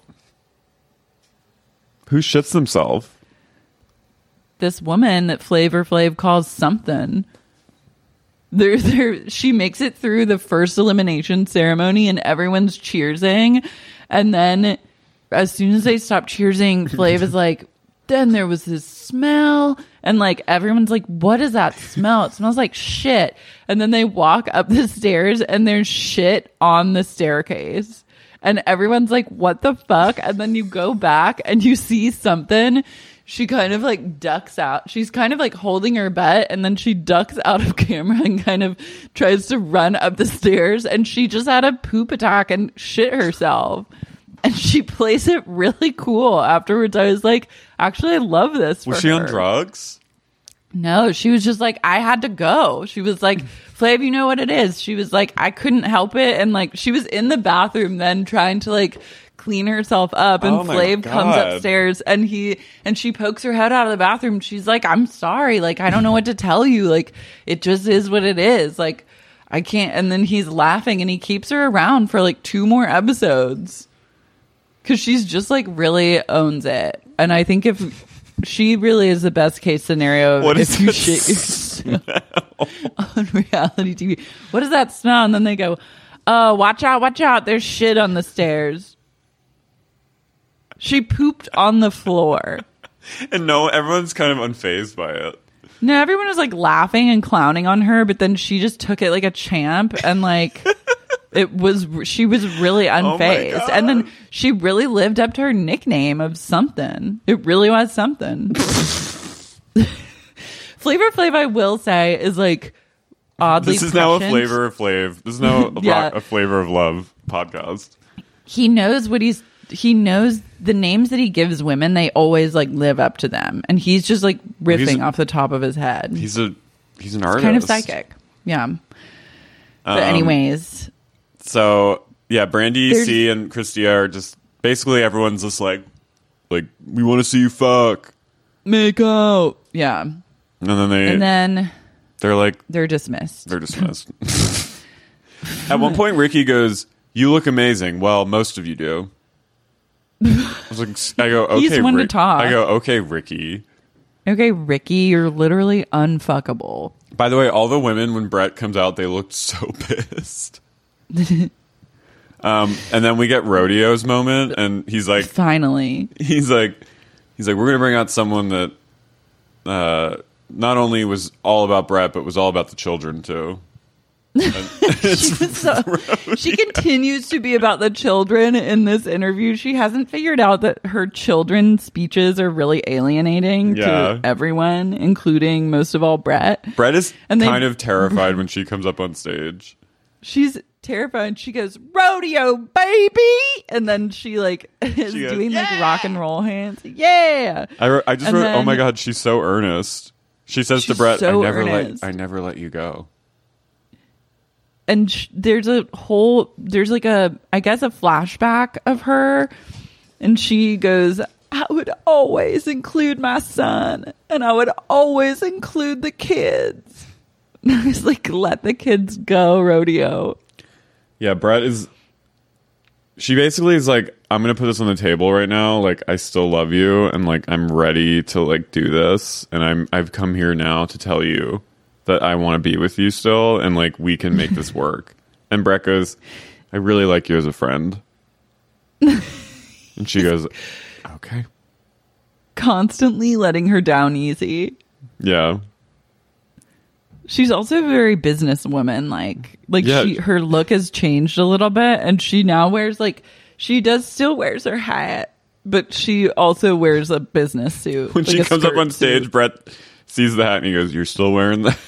Who shits themselves? This woman that Flavor Flav calls something. There, there. She makes it through the first elimination ceremony, and everyone's cheersing. And then, as soon as they stop cheersing, Flav is like, "Then there was this smell." And like everyone's like, "What is that smell? It smells like shit." And then they walk up the stairs and there's shit on the staircase. And everyone's like, "What the fuck?" And then you go back and you see something. She kind of like ducks out. She's kind of like holding her butt, and then she ducks out of camera and kind of tries to run up the stairs. And she just had a poop attack and shit herself. And she plays it really cool. Afterwards, I was like, actually, I love this. Was for she on her. drugs? No, she was just like, I had to go. She was like, Flav, you know what it is? She was like, I couldn't help it. And like, she was in the bathroom then trying to like clean herself up. And Oh my Flav comes God. upstairs and he, and she pokes her head out of the bathroom. She's like, I'm sorry. Like, I don't know what to tell you. Like, it just is what it is. Like, I can't. And then he's laughing and he keeps her around for like two more episodes. Cause she's just like really owns it. And I think if she really is the best case scenario, What if is you that shit yourself on reality T V. What does that smell? And then they go, "Oh, watch out, watch out. There's shit on the stairs." She pooped on the floor. And no, everyone's kind of unfazed by it. No, everyone was like laughing and clowning on her, but then she just took it like a champ and like it was, she was really unfazed. God. And then she really lived up to her nickname of something. It really was something. Flavor Flav, I will say, is like oddly This is now a prescient. flavor of Flav. This is now a, Yeah. a flavor of love podcast. He knows what he's he knows the names that he gives women, they always like live up to them, and he's just like riffing He's a- off the top of his head. He's a he's an He's artist. kind of psychic. Yeah. But Um, anyways, So yeah, Brandy, There's- C, and Christia are just basically everyone's just like, like we want to see you fuck, make out. Yeah. and then they And then they're like they're dismissed. they're dismissed. At one point, Ricky goes, "You look amazing." Well, most of you do. I was like, I go, okay, He's one to Rick- talk. I go, okay, Ricky. Okay, Ricky, you're literally unfuckable. By the way, all the women when Brett comes out, they looked so pissed. um, and then we get Rodeo's moment, and he's like, Finally. he's like, he's like, we're gonna bring out someone that uh, not only was all about Brett, but was all about the children too. So, she continues to be about the children in this interview. She hasn't figured out that her children's speeches are really alienating Yeah. to everyone, including most of all Brett. Brett is And they- kind of terrified when she comes up on stage. She's terrified. She goes, "Rodeo, baby!" And then she like is She goes, doing like rock and roll hands. Yeah. I, wrote- I just And wrote, oh then- my god, she's so earnest. She says to She's Brett, so I never earnest. let I never let you go. And sh- there's a whole there's like a I guess a flashback of her, and she goes, "I would always include my son, and I would always include the kids." And I was like, "Let the kids go, Rodeo." Yeah, Brett is she basically is like, I'm gonna put this on the table right now, like I still love you and like I'm ready to like do this, and I'm I've come here now to tell you that I want to be with you still, and like we can make this work. And Brett goes, I really like you as a friend. And she goes, okay. Constantly letting her down easy. Yeah. She's also a very businesswoman. Like, like Yeah. she, her look has changed a little bit, and she now wears like she does still wears her hat, but she also wears a business suit. When like she a comes up skirt on stage, suit. Brett sees the hat and he goes, you're still wearing that?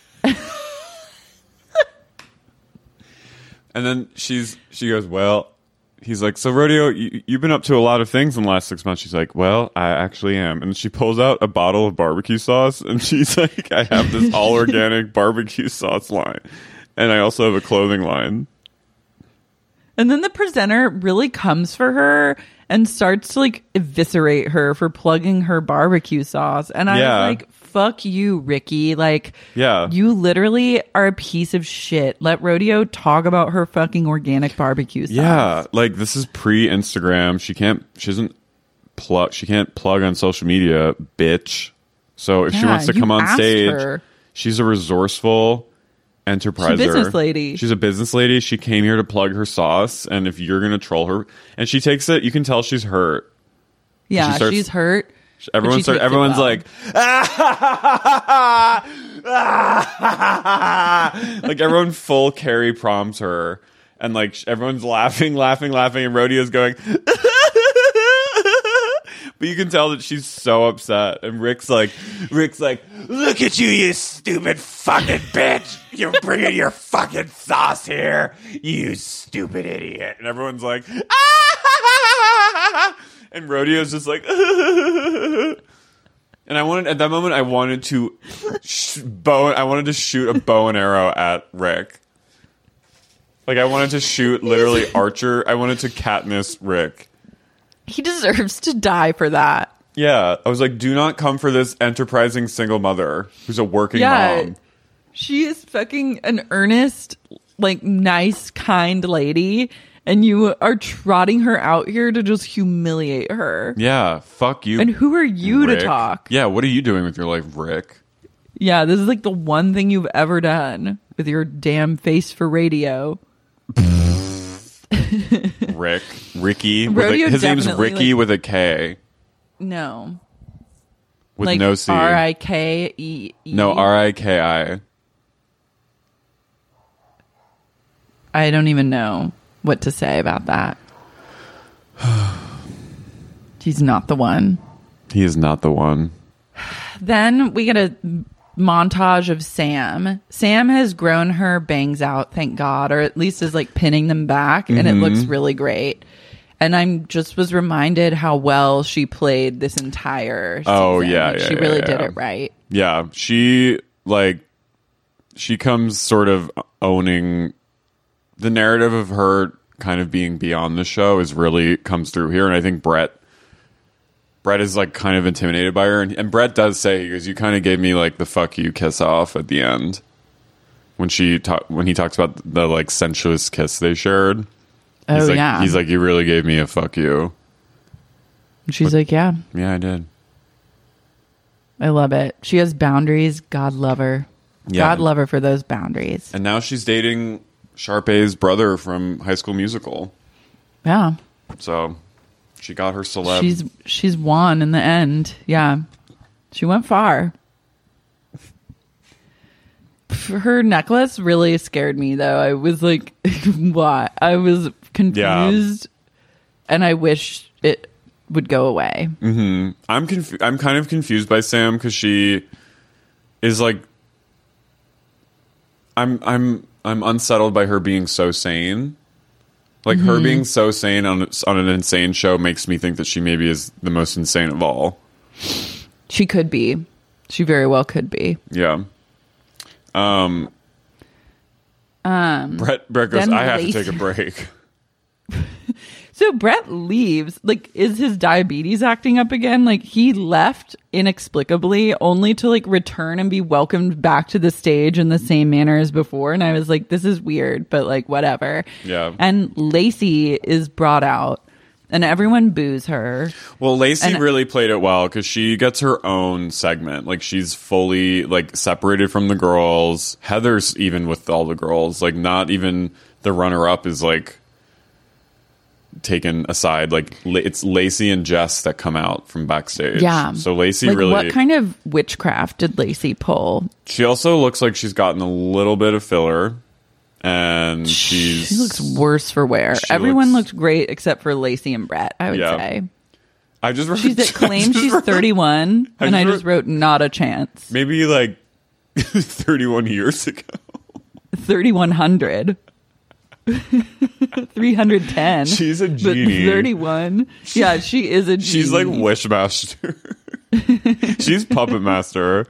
And then she's she goes, well, he's like, so Rodeo, you, you've been up to a lot of things in the last six months. She's like, well, I actually am. And she pulls out a bottle of barbecue sauce, and she's like, I have this all organic barbecue sauce line, and I also have a clothing line. And then the presenter really comes for her and starts to like eviscerate her for plugging her barbecue sauce. And I Yeah. was like, fuck you, Ricky. Like, Yeah. you literally are a piece of shit. Let Rodeo talk about her fucking organic barbecue sauce. Yeah, like this is pre-Instagram. She can't. She doesn't plug. She can't plug on social media, bitch. So if she Yeah, wants to you come on asked stage, her. she's a resourceful enterpriser. She's a business lady. She's a business lady. She came here to plug her sauce, and if you're gonna troll her, and she takes it, you can tell she's hurt. Yeah, She starts- she's hurt. but Everyone she start, takes it Everyone's well. like, like everyone full Carrie proms her, and like sh- everyone's laughing, laughing, laughing, and Rodeo's going. But you can tell that she's so upset, and Rick's like, Rick's like, look at you, you stupid fucking bitch! You're bringing your fucking sauce here, you stupid idiot! And everyone's like, ah! And Rodeo's just like, and I wanted at that moment, I wanted to sh- bow, I wanted to shoot a bow and arrow at Rick. Like I wanted to shoot literally Archer. I wanted to Katniss Rick. He deserves to die for that. Yeah, I was like, do not come for this enterprising single mother who's a working Yeah. mom. She is fucking an earnest, like, nice, kind lady, and you are trotting her out here to just humiliate her. Yeah, fuck you. And who are you Rick. to talk? Yeah, what are you doing with your life, Rick? Yeah, this is like the one thing you've ever done with your damn face for radio. Rick, Ricky. With a, Rodeo his name's definitely, Ricky like- with a K, No. with like no C. R I K E E. No, R I K I. I don't even know what to say about that. He's not the one. He is not the one. Then we get a montage of Sam. Sam has grown her bangs out, thank God, or at least is like pinning them back, and Mm-hmm. it looks really great. And I'm just was reminded how well she played this entire season. Oh, yeah, Like, yeah, she yeah, really yeah. did it right. Yeah, she like she comes sort of owning the narrative of her kind of being beyond the show is really comes through here, and I think Brett Brett is like kind of intimidated by her, and, and Brett does say, because you kind of gave me like the fuck you kiss off at the end when she ta- when he talks about the like sensuous kiss they shared. Oh, he's like, yeah. he's like, you really gave me a fuck you. And she's like, yeah, Yeah, I did. I love it. She has boundaries. God love her. Yeah. God love her for those boundaries. And now she's dating Sharpay's brother from High School Musical. Yeah. So she got her celeb. She's she's won in the end. Yeah. She went far. Her necklace really scared me though. I was like, what? I was confused and I wish it would go away. Mm-hmm. I'm conf- I'm kind of confused by Sam because she is like I'm I'm I'm unsettled by her being so sane. Like Mm-hmm. her being so sane on on an insane show makes me think that she maybe is the most insane of all. She could be. She very well could be. Yeah. Um. Um. Brett Brett goes, then I have Lacey- to take a break. So Brett leaves. Like, is his diabetes acting up again? Like, he left inexplicably only to like return and be welcomed back to the stage in the same manner as before. And I was like, this is weird, but like, whatever. Yeah. And Lacey is brought out and everyone boos her. Well, Lacey And- really played it well because she gets her own segment. Like she's fully like separated from the girls. Heather's even with all the girls. Like not even the runner-up is like taken aside. Like La- it's Lacey and Jess that come out from backstage. Yeah. So Lacey Like, really. what kind of witchcraft did Lacey pull? She also looks like she's gotten a little bit of filler, and she's She looks worse for wear. She Everyone looks- looked great except for Lacey and Brett, I would Yeah. say. I just wrote. She's I at claim just she's wrote- thirty-one, I and just I just wrote not a chance. Maybe like thirty-one years ago. thirty-one hundred. three hundred ten. She's a But genie. thirty-one. Yeah, she is a genie. She's like Wishmaster. She's Puppet Master.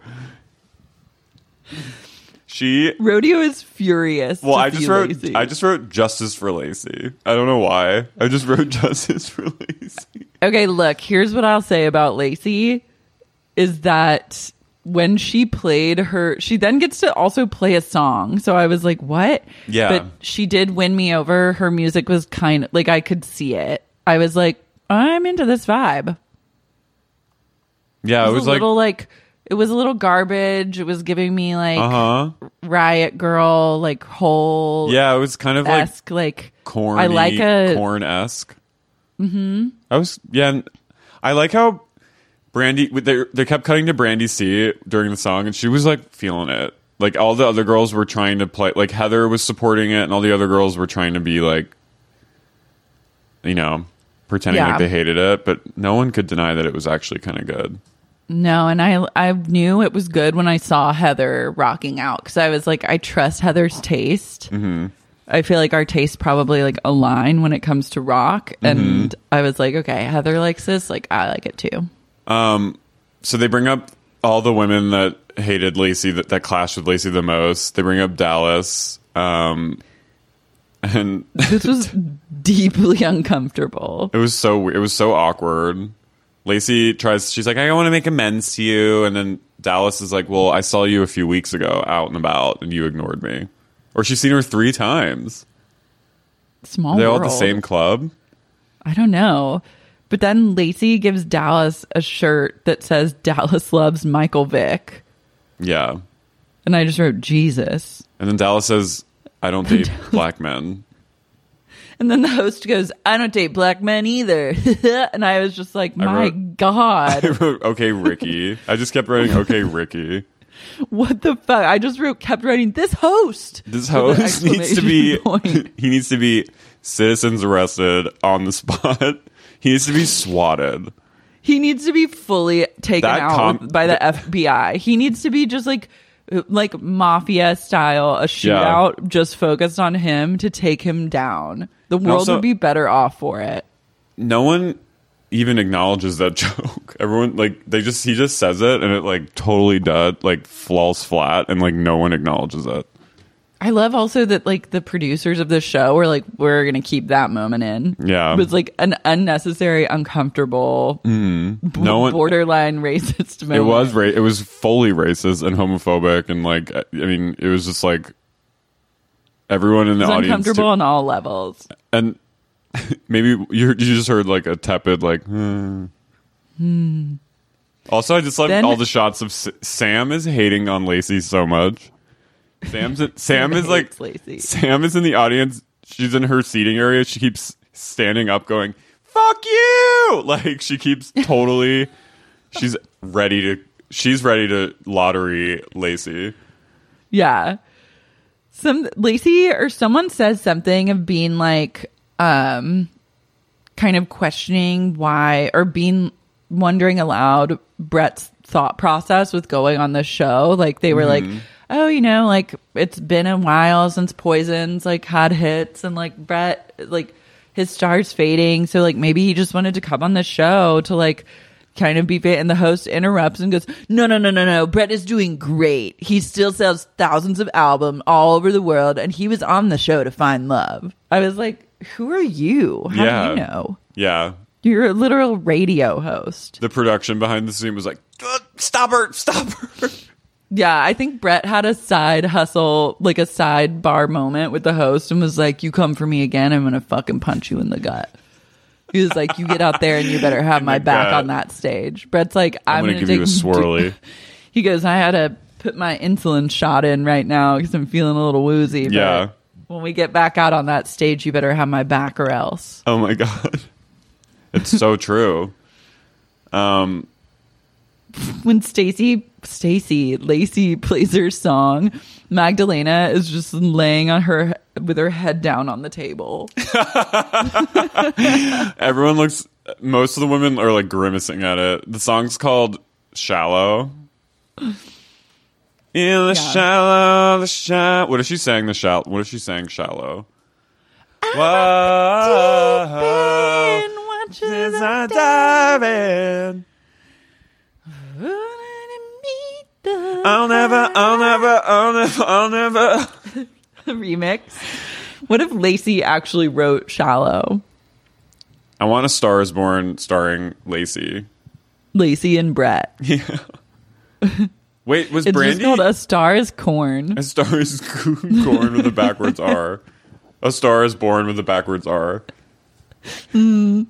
She Rodeo is furious. well, to I just see wrote. Lacey. I just wrote justice for Lacey. I don't know why. I just wrote justice for Lacey. Okay, look, here's what I'll say about Lacey is that when she played her, she then gets to also play a song. So I was like, what? Yeah. But she did win me over. Her music was kind of like, I could see it. I was like, I'm into this vibe. Yeah, It it was, was a like little like, it was a little garbage. It was giving me like uh huh. Riot Girl, like whole Yeah, it was kind of like esque, like corny, I like a corn esque. Mm-hmm. I was yeah. and I like how Brandy they they kept cutting to Brandy C during the song, and she was like feeling it. Like all the other girls were trying to play. Like Heather was supporting it, and all the other girls were trying to be like, you know, pretending Yeah. like they hated it. But no one could deny that it was actually kind of good. No, and I I knew it was good when I saw Heather rocking out because I was like, I trust Heather's taste. Mm-hmm. I feel like our tastes probably like align when it comes to rock, Mm-hmm. and I was like, okay, Heather likes this, like I like it too. Um, so they bring up all the women that hated Lacey, that, that clashed with Lacey the most. They bring up Dallas. Um, and This was deeply uncomfortable. it was so it was so awkward. Lacey tries. She's like, I want to make amends to you, and then Dallas is like, well, I saw you a few weeks ago out and about, and you ignored me. Or she's seen her three times. Small Are they all world. at the same club? I don't know. But then Lacey gives Dallas a shirt that says Dallas loves Michael Vick. Yeah. And I just wrote Jesus. And then Dallas says, I don't date black men. And then the host goes, I don't date black men either. And I was just like, I my wrote- God. I wrote, okay, Ricky. I just kept writing, okay, Ricky. What the fuck? I just wrote, kept writing, this host. This with an host needs to be, exclamation point. he needs to be citizens arrested on the spot. He needs to be swatted. He needs to be fully taken That out com- with- by the F B I. He needs to be just like like mafia style, a shootout Yeah. just focused on him to take him down. The world also- would be better off for it. No one even acknowledges that joke. Everyone like they just he just says it and it like totally does like falls flat and like no one acknowledges it. I love also that like the producers of the show were like, we're gonna keep that moment in. Yeah. It was like an unnecessary, uncomfortable, b- No one- borderline racist moment. It was ra- it was fully racist and homophobic and like I mean it was just like everyone in the It was audience uncomfortable too- on all levels. and maybe you you just heard like a tepid like hmm. Hmm. Also I just love Then- all the shots of S- Sam is hating on Lacey so much. Sam's in, Sam is like hates Lacey. Sam is in the audience. She's in her seating area. She keeps standing up going, "Fuck you!" Like she keeps totally she's ready to she's ready to lottery Lacey. Yeah. Some Lacey or someone says something of being like um kind of questioning why or being wondering aloud Brett's thought process with going on the show. Like they were Mm-hmm. like, oh, you know, like it's been a while since Poison's like had hits and like Brett like his star's fading. So like maybe he just wanted to come on the show to like kind of be fit. And the host interrupts and goes, no, no, no, no, no. Brett is doing great. He still sells thousands of albums all over the world. And he was on the show to find love. I was like, who are you? How Yeah. do you know? Yeah. You're a literal radio host. The production behind the scene was like, "Uh, stop her, stop her. Yeah, I think Brett had a side hustle, like a sidebar moment with the host and was like, you come for me again, I'm going to fucking punch you in the gut. He was like, you get out there and you better have my back gut. on that stage. Brett's like, I'm, I'm gonna going to give you a swirly. He goes, I had to put my insulin shot in right now because I'm feeling a little woozy. But Yeah. when we get back out on that stage, you better have my back or else. Oh my god. It's so true. Um When Stacy, Stacy, Lacey plays her song, Magdalena is just laying on her with her head down on the table. Everyone looks. Most of the women are like grimacing at it. The song's called "Shallow." In the Yeah. shallow, the shallow. What if she sang the shallow? What if she sang "Shallow"? Whoa, since I dive in, I'll never, I'll never, I'll never, I'll never. Remix. What if Lacey actually wrote Shallow? I want a Star Is Born starring Lacey. Lacey and Brett. Yeah. Wait, was It's Brandy? just called A Star Is Corn. A Star Is Corn with a backwards R. A Star Is Born with a backwards R. Mm.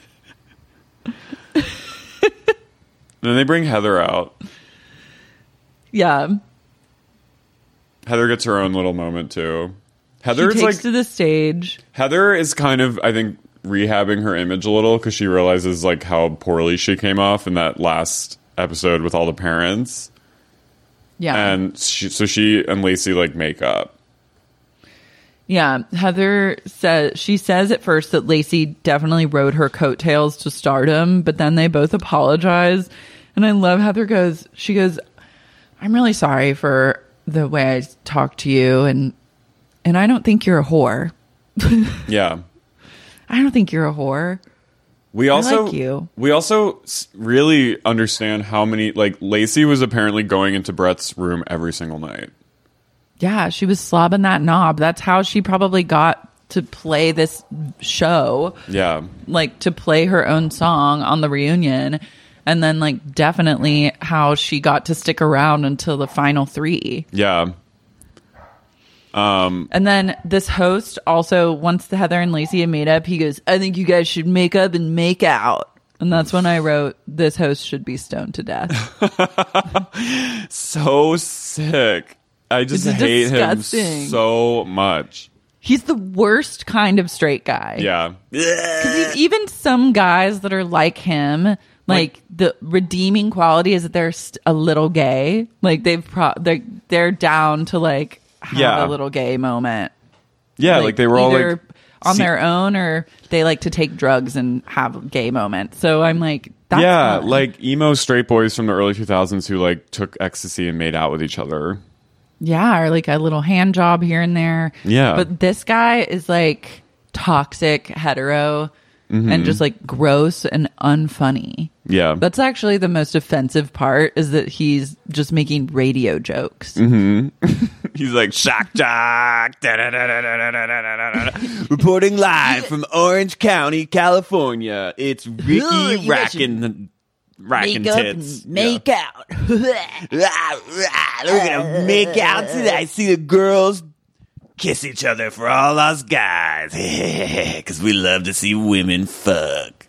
Then they bring Heather out. Yeah. Heather gets her own little moment too. She Heather takes is like to the stage. Heather is kind of, I think, rehabbing her image a little because she realizes like how poorly she came off in that last episode with all the parents. Yeah. And she, so she and Lacey like make up. Yeah, Heather says she says at first that Lacey definitely rode her coattails to stardom, but then they both apologize. And I love Heather goes, she goes, I'm really sorry for the way I talked to you, and and I don't think you're a whore. Yeah. I don't think you're a whore. We also like you. we also s- really understand how many like Lacey was apparently going into Brett's room every single night. Yeah, she was slobbing that knob. That's how she probably got to play this show. Yeah. Like to play her own song on the reunion. And then like definitely how she got to stick around until the final three. Yeah. Um And then this host also, once the Heather and Lacey had made up, he goes, I think you guys should make up and make out. And that's when I wrote, this host should be stoned to death. so sick. I just It's hate disgusting. him so much. He's the worst kind of straight guy. Yeah. Because even some guys that are like him, like, Like- the redeeming quality is that they're st- a little gay. Like they've pro- they're they're down to like have Yeah. a little gay moment. Yeah, like, they were all either like on see- their own or they like to take drugs and have gay moments. So I'm like, That's yeah, fun. like emo straight boys from the early two thousands who like took ecstasy and made out with each other. Yeah, or like a little hand job here and there. Yeah. But this guy is like toxic hetero Mm-hmm. and just like gross and unfunny. Yeah. That's actually the most offensive part, is that he's just making radio jokes. Mm-hmm. He's like, shock jock. Reporting live from Orange County, California. It's Ricky Rackin' Rackin' Tits. Make yeah. out. We're gonna make out today. See the girls kiss each other for all us guys. Because we love to see women fuck.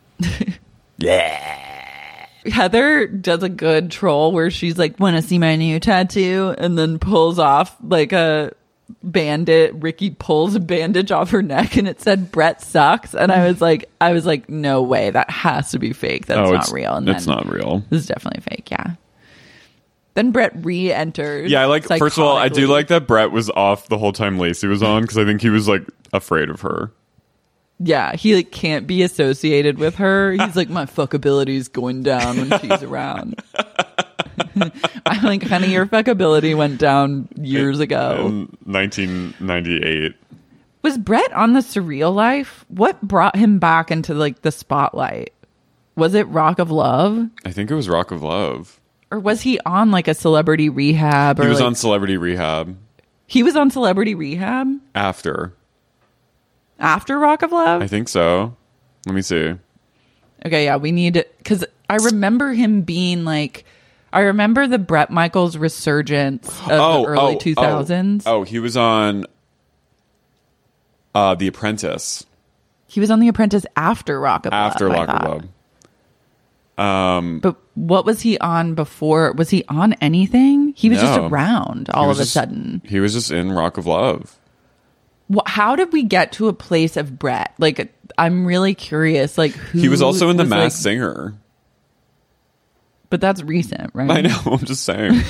Yeah. Heather does a good troll where she's like, want to see my new tattoo? And then pulls off like a bandit. Ricky pulls a bandage off her neck and it said Brett sucks. And I was like, I was like, no way. That has to be fake. That's oh, not real. And it's then, not real. This is definitely fake. Yeah. Then Brett re-enters. Yeah, I like. First of all, I do like that Brett was off the whole time Lacey was on, because I think he was like afraid of her. Yeah, he like can't be associated with her. He's like, my fuckability is going down when she's around. I'm like, honey, your fuckability went down years ago. In nineteen ninety-eight. Was Brett on The Surreal Life? What brought him back into like the spotlight? Was it Rock of Love? I think it was Rock of Love. Or was he on like a Celebrity Rehab? Or He was like, on Celebrity Rehab. He was on Celebrity Rehab? After. After Rock of Love? I think so. Let me see. Okay, yeah, we need... Because I remember him being like... I remember the Bret Michaels resurgence of oh, the early oh, two thousands. Oh, oh, he was on uh, The Apprentice. He was on The Apprentice after Rock of Love. After Rock of Love. Um, but what was he on before? Was he on anything? He was no. just around all of just, a sudden. He was just in Rock of Love. Well, how did we get to a place of Brett? Like, I'm really curious. Like, who he was also in The Masked like, Singer. But that's recent, right? I know. I'm just saying.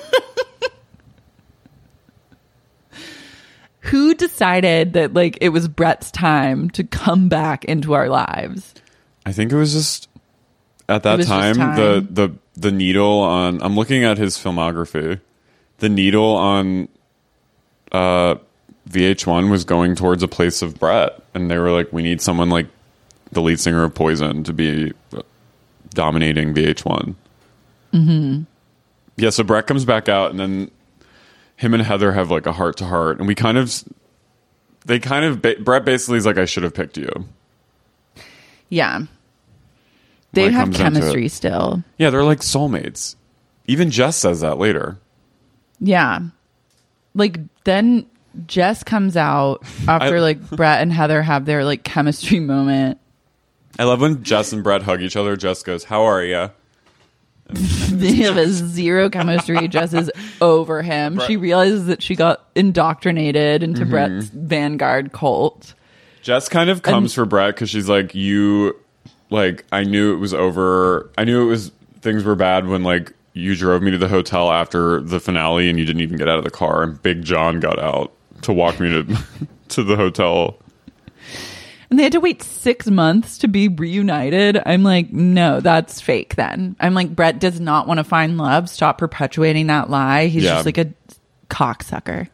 Who decided that like it was Brett's time to come back into our lives? I think it was just at that time, time the the the needle on. I'm looking at his filmography. The needle on uh, V H one was going towards a place of Brett, and they were like, "We need someone like the lead singer of Poison to be dominating V H one." Mm-hmm. Yeah, so Brett comes back out, and then him and Heather have like a heart to heart, and we kind of, they kind of, Brett basically is like, "I should have picked you." Yeah, they When it have comes down to chemistry it. still. Yeah, they're like soulmates. Even Jess says that later. Yeah, like then Jess comes out after I- like Brett and Heather have their like chemistry moment. I love when Jess and Brett hug each other. Jess goes, "How are ya?" They have a zero chemistry. Jess is over him. She realizes that she got indoctrinated into Mhm. Brett's Vanguard cult. Jess kind of comes And- for Brett because she's like, "You, like, I knew it was over. I knew it was things were bad when like you drove me to the hotel after the finale and you didn't even get out of the car, and Big John got out to walk me to to the hotel." And they had to wait six months to be reunited. I'm like, no, that's fake then. I'm like, Brett does not want to find love. Stop perpetuating that lie. He's Yeah. just like a cocksucker.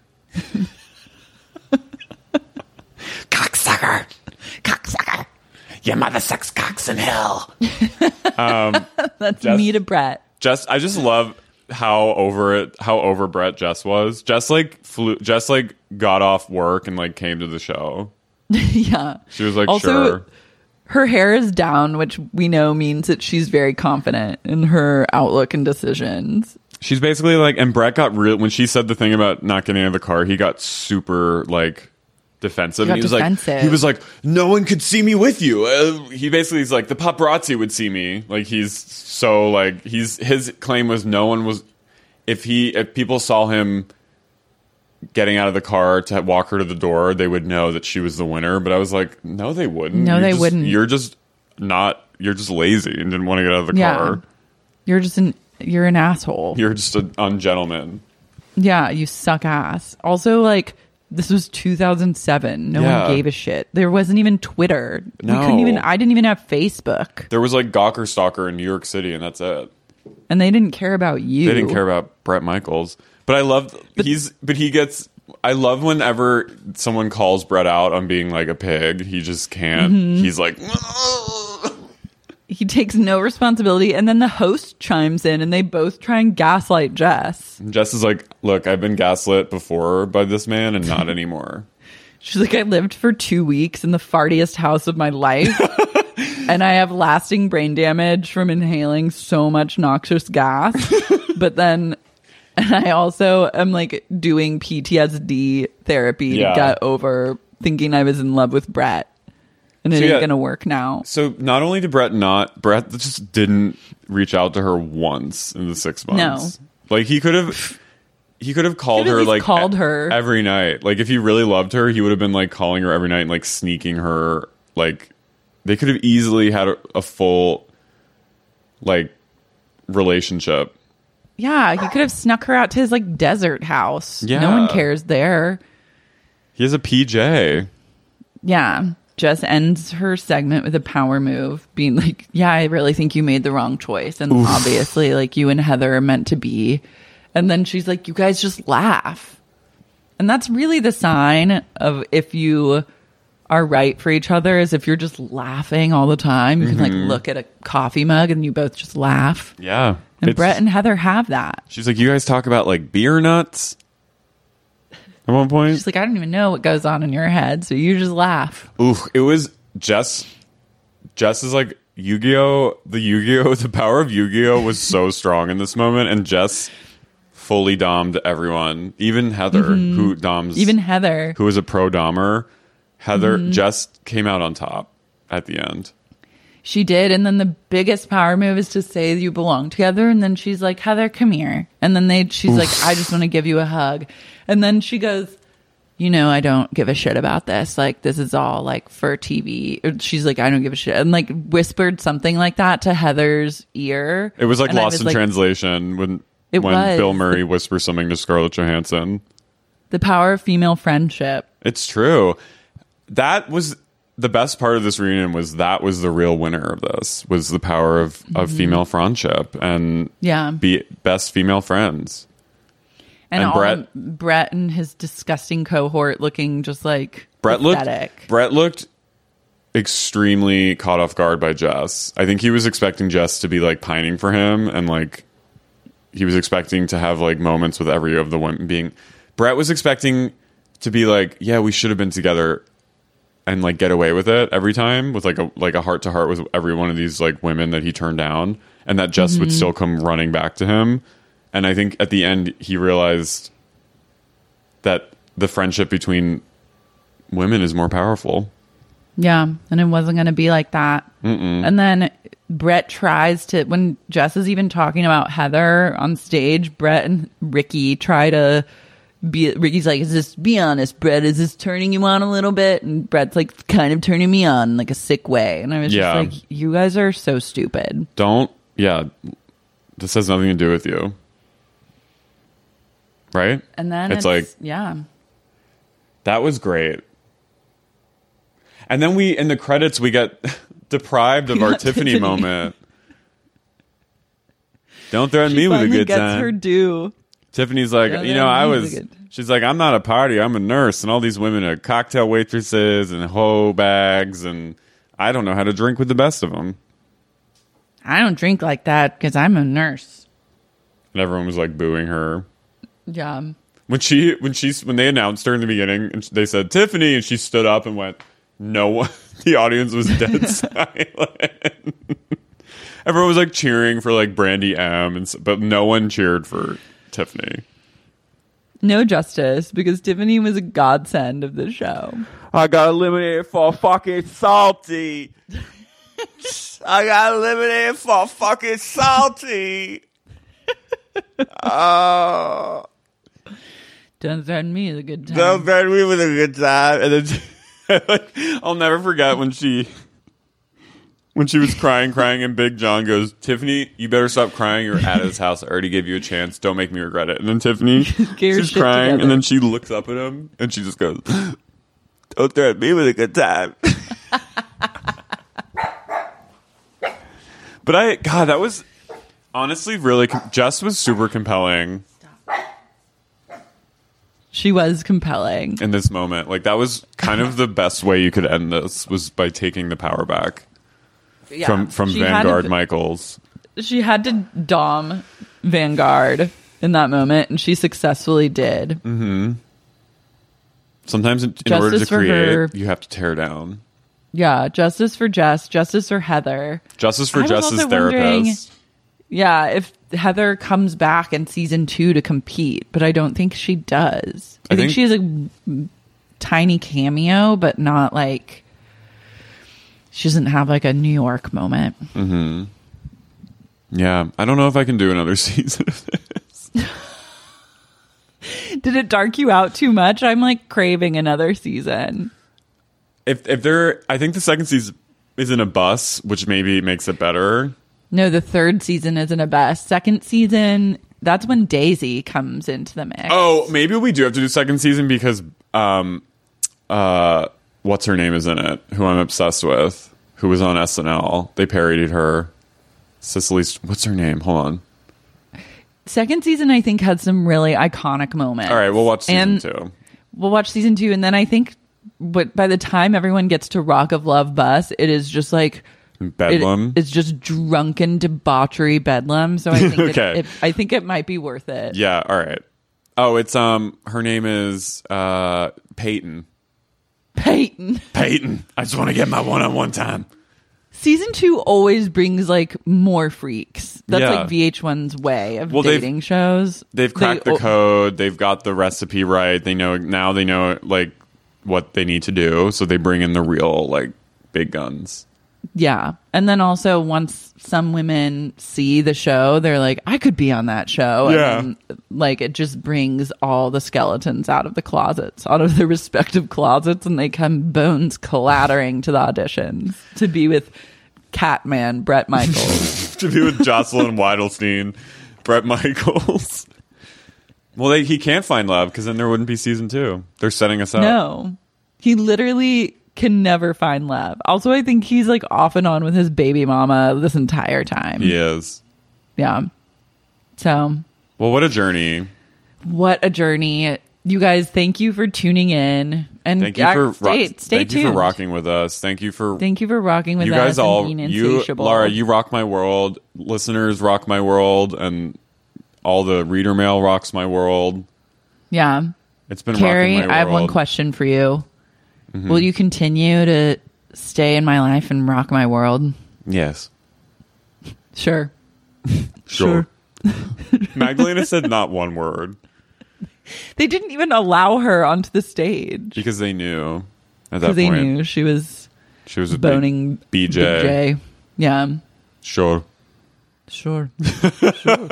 Cocksucker. Cocksucker. Your mother sucks cocks in hell. Um, That's Jess- me to Brett. Jess, I just love how over it, how over Brett Jess was. Jess like flew. Jess like got off work and like came to the show. Yeah. She was like, Also, "Sure." her hair is down, which we know means that she's very confident in her outlook and decisions. She's basically like, and Brett got real when she said the thing about not getting out of the car. He got super like defensive. He got and he was defensive. like, he was like, "No one could see me with you." Uh, he basically is like, the paparazzi would see me. Like he's so like he's his claim was no one was if he if people saw him getting out of the car to walk her to the door, they would know that she was the winner. But I was like, no, they wouldn't. No, You're they just- wouldn't. You're just not. You're just lazy and didn't want to get out of the Yeah. car. You're just an you're an asshole. You're just an ungentleman. Yeah, you suck ass. Also, like, This was two thousand seven. No Yeah. one gave a shit. There wasn't even Twitter. No. We couldn't even. I didn't even have Facebook, There was like Gawker Stalker in New York City, and that's it. and they didn't care about you. They didn't care about Bret Michaels. But I love he's but he gets I love whenever someone calls Bret out on being like a pig. He just can't. Mm-hmm. He's like He takes no responsibility, and then the host chimes in, and they both try and gaslight Jess. Jess is like, look, I've been gaslit before by this man and not anymore. She's like, I lived for two weeks in the fartiest house of my life, and I have lasting brain damage from inhaling so much noxious gas. But then, and I also am like doing P T S D therapy Yeah. to get over thinking I was in love with Bret. And it So, ain't yeah. gonna work now. So not only did Bret not Bret just didn't reach out to her once in the six months. No. Like he could have he could have called Could've at her least like called e- her. every night. Like if he really loved her, he would have been like calling her every night and like sneaking her. Like they could have easily had a, a full like relationship. Yeah, he could have snuck her out to his like desert house. Yeah. No one cares there. He has a P J. Yeah. Jess ends her segment with a power move, being like, yeah, I really think you made the wrong choice. And Oof. obviously, like, you and Heather are meant to be. And then she's like, you guys just laugh. And that's really the sign of if you are right for each other, is if you're just laughing all the time. You can, like, Mhm. look at a coffee mug and you both just laugh. Yeah. And It's- Bret and Heather have that. She's like, you guys talk about like beer nuts at one point. She's like, I don't even know what goes on in your head, so you just laugh. Ooh, it was Jess. Jess is like Yu-Gi-Oh! The Yu-Gi-Oh! The power of Yu-Gi-Oh! Was so strong in this moment, and Jess fully domed everyone, even Heather, Mhm. who doms, Even Heather. who was a pro domer. Heather, Mhm. Jess came out on top at the end. She did, and then the biggest power move is to say you belong together, and then she's like, Heather, come here. And then they she's Oof. like, I just want to give you a hug. And then she goes, you know, I don't give a shit about this. Like, this is all like for T V. Or she's like, I don't give a shit. And like whispered something like that to Heather's ear. It was like And I lost was in like, translation when It when was. Bill Murray whispers something to Scarlett Johansson. The power of female friendship. It's true. That was the best part of this reunion. Was that was the real winner of this was the power of, of Mhm. female friendship and Yeah. be best female friends. And, And all Bret- Brett and his disgusting cohort looking just like Brett looked pathetic. Brett looked extremely caught off guard by Jess. I think he was expecting Jess to be like pining for him, and like he was expecting to have like moments with every of the women being. Brett was expecting to be like, yeah, we should have been together, and like get away with it every time with like a like a heart to heart with every one of these like women that he turned down, and that Jess would Mhm. still come running back to him. And I think at the end he realized that the friendship between women is more powerful. Yeah, and it wasn't going to be like that. Mm-mm. And then Brett tries to, when Jess is even talking about Heather on stage, Brett and Ricky try to be, Ricky's like, is this, be honest, Brett, is this turning you on a little bit? And Brett's like, kind of turning me on in like a sick way. And I was Yeah. just like, you guys are so stupid. Don't, yeah, this has nothing to do with you. Right? And then it's, it's, like, yeah. that was great. And then we, in the credits, we get deprived of We our got Tiffany, Tiffany. moment. Don't threaten She me with a finally good gets time. her due. Tiffany's like, Don't you know, I threaten me with was, a good- she's like, I'm not a party, I'm a nurse. And all these women are cocktail waitresses and hoe bags. And I don't know how to drink with the best of them. I don't drink like that because I'm a nurse. And everyone was like booing her. Yeah. When she, when she, when they announced her in the beginning, and they said Tiffany, and she stood up and went, "No one." The audience was dead silent. Everyone was like cheering for like Brandy M, and s- but no one cheered for Tiffany. No justice because Tiffany was a godsend of the show. I got eliminated for fucking salty. I got eliminated for fucking salty. Oh. Don't threaten me with a good time. Don't threaten me with a good time. And then, like, I'll never forget when she, when she was crying, crying, and Big John goes, Tiffany, you better stop crying. You're at his house. I already gave you a chance. Don't make me regret it. And then Tiffany, she's crying, together. And then she looks up at him, and she just goes, don't threaten me with a good time. But I, God, that was honestly really, com- Jess was super compelling. She was compelling. In this moment. Like, that was kind of the best way you could end this, was by taking the power back yeah. from, from Vanguard to, Michaels. She had to dom Vanguard in that moment, and she successfully did. Mm-hmm. Sometimes in, in order to create, her, you have to tear down. Yeah, justice for Jess, justice for Heather. Justice for Jess's therapist. Yeah, if Heather comes back in season two to compete, but I don't think she does. I, I think, think she has a tiny cameo, but not like, she doesn't have like a New York moment. Mm-hmm. Yeah, I don't know if I can do another season of this. Did it dark you out too much? I'm like craving another season. If if there, I think the second season is in a bus, which maybe makes it better. No, the third season isn't a best. Second season, that's when Daisy comes into the mix. Oh, maybe we do have to do second season because, um, uh, what's her name is in it? Who I'm obsessed with? Who was on S N L? They parodied her. Cicely. What's her name? Hold on. Second season, I think, had some really iconic moments. All right, we'll watch season and two. We'll watch season two, and then I think, but by the time everyone gets to Rock of Love bus, it is just like. Bedlam. It, it's just drunken debauchery bedlam. So I think okay. it, it, I think it might be worth it. Yeah. All right. Oh, it's um. Her name is uh Peyton. Peyton. Peyton. I just want to get my one-on-one time. Season two always brings like more freaks. That's yeah. like V H one's way of well, dating they've, shows. They've cracked they, the code. They've got the recipe right. They know now. They know like what they need to do. So they bring in the real like big guns. Yeah. And then also once some women see the show, they're like, I could be on that show. Yeah. And then, like, it just brings all the skeletons out of the closets, out of their respective closets, and they come bones clattering to the auditions to be with Catman Bret Michaels. To be with Jocelyn Weidelstein, Bret Michaels. Well, they, he can't find love because then there wouldn't be season two. They're setting us up. No. He literally can never find love. Also, I think he's like off and on with his baby mama this entire time. He is. Yeah. So. Well, what a journey. What a journey. You guys, thank you for tuning in. And thank you for stay, ro- stay thank tuned. you for rocking with us. Thank you for thank you for rocking with you us. Guys all, and being you, insatiable. Laura, you rock my world. Listeners rock my world, and all the reader mail rocks my world. Yeah. It's been Carrie, rocking my world. I have one question for you. Mm-hmm. Will you continue to stay in my life and rock my world? Yes. Sure. Sure. Magdalena said not one word. They didn't even allow her onto the stage. Because they knew at that Because they point. knew she was She was a boning B J. B J. Yeah. Sure. Sure. Sure.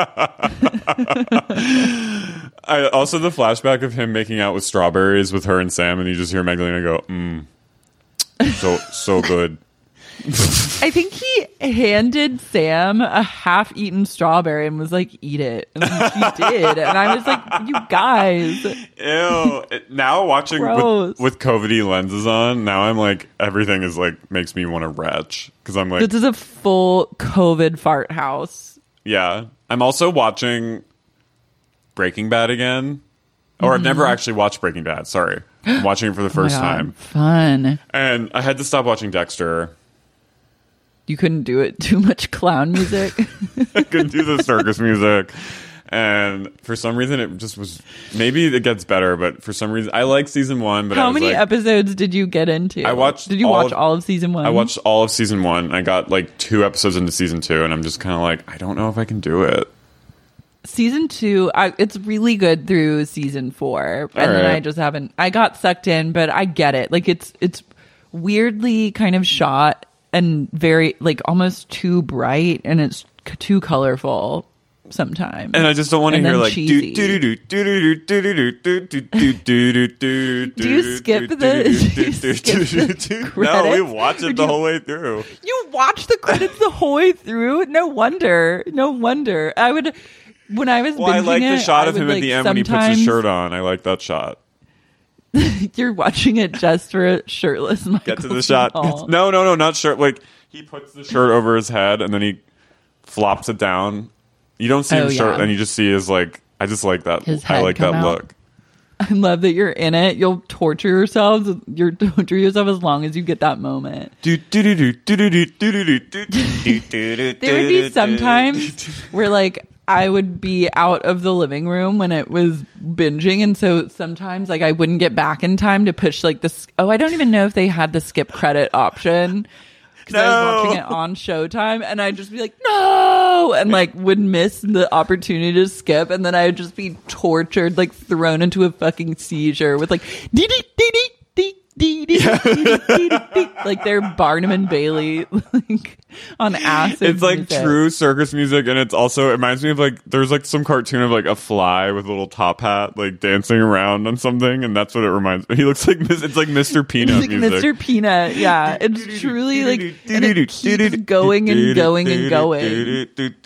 I also the flashback of him making out with strawberries with her and Sam, and you just hear Magdalena go, mmm, so so good. I think he handed Sam a half-eaten strawberry and was like, "Eat it," and he did. And I was like, "You guys, ew!" Now watching with, with COVIDy lenses on, now I'm like, everything is like makes me want to retch because I'm like, this is a full COVID fart house. Yeah, I'm also watching Breaking Bad again. Or I've never actually watched Breaking Bad. Sorry, I'm watching it for the first oh my God, time. Fun. And I had to stop watching Dexter. You couldn't do it. Too much clown music. I couldn't do the circus music. And for some reason, it just was... Maybe it gets better, but for some reason... I like season one, but How I was many like, episodes did you get into? I watched Did you all watch of, all of season one? I watched all of season one. I got like two episodes into season two, and I'm just kind of like, I don't know if I can do it. Season two, I, it's really good through season four. And all then right. I just haven't... I got sucked in, but I get it. Like, it's it's weirdly kind of shot and very, like, almost too bright, and it's c- too colorful. sometimes. And I just don't want to And hear then like cheesy. do do do do do do do do do do do. Do you skip the, do you skip the No, credits? we watch Or it do the you- whole way through. You watch the credits the whole way through? No wonder. No wonder. I would when I was Well, I binging like the it, shot I of would, him like, at the end when he puts his sometimes- shirt on. I like that shot. You're watching it just for a shirtless Michael Get to the shot. Hall. No, no, no, not shirt. Like he puts the shirt over his head and then he flops it down. You don't see Oh, his shirt, yeah. and you just see his like. I just like that. His I head like come that out. look. I love that you're in it. You'll torture yourselves. You're torture yourself as long as you get that moment. Do do do do do do do do do do do. There would be sometimes where like I would be out of the living room when it was binging, and so sometimes like I wouldn't get back in time to push like this. Oh, I don't even know if they had the skip credit option because I was watching it on Showtime, and I'd just be like, no, and like would miss the opportunity to skip, and then I would just be tortured, like thrown into a fucking seizure with like dee dee dee dee dee dee dee dee dee dee, like they're Barnum and Bailey like on acid. It's like music. true circus music, and it's also it reminds me of like there's like some cartoon of like a fly with a little top hat like dancing around on something, and that's what it reminds me. He looks like it's like Mister Peanut It's like music. Mister Peanut, yeah. It's truly like, and it keeps going and going and going.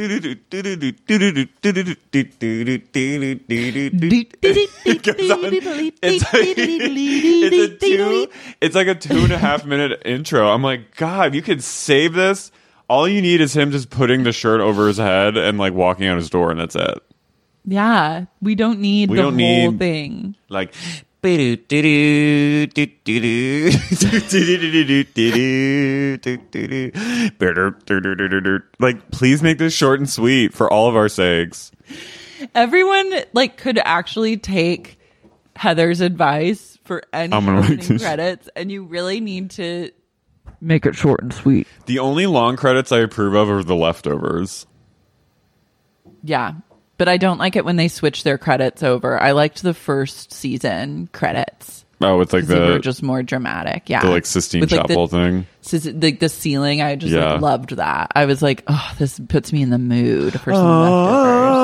It's like, it's a two it's like a two and a half minute intro. I'm like, God, you could save this. All you need is him just putting the shirt over his head and like walking out his door, and that's it. Yeah, we don't need We the don't whole need- thing. Like like please make this short and sweet for all of our sakes. Everyone like could actually take Heather's advice for any I'm gonna make opening this- credits, and you really need to make it short and sweet. The only long credits I approve of are the leftovers. Yeah. But I don't like it when they switch their credits over. I liked the first season credits. Oh, with like 'cause they were the just more dramatic. Yeah. the like Sistine With, like, Chapel the, thing. sis- Like the ceiling, I just Yeah. like, loved that. I was like, oh, this puts me in the mood for Uh, some leftovers.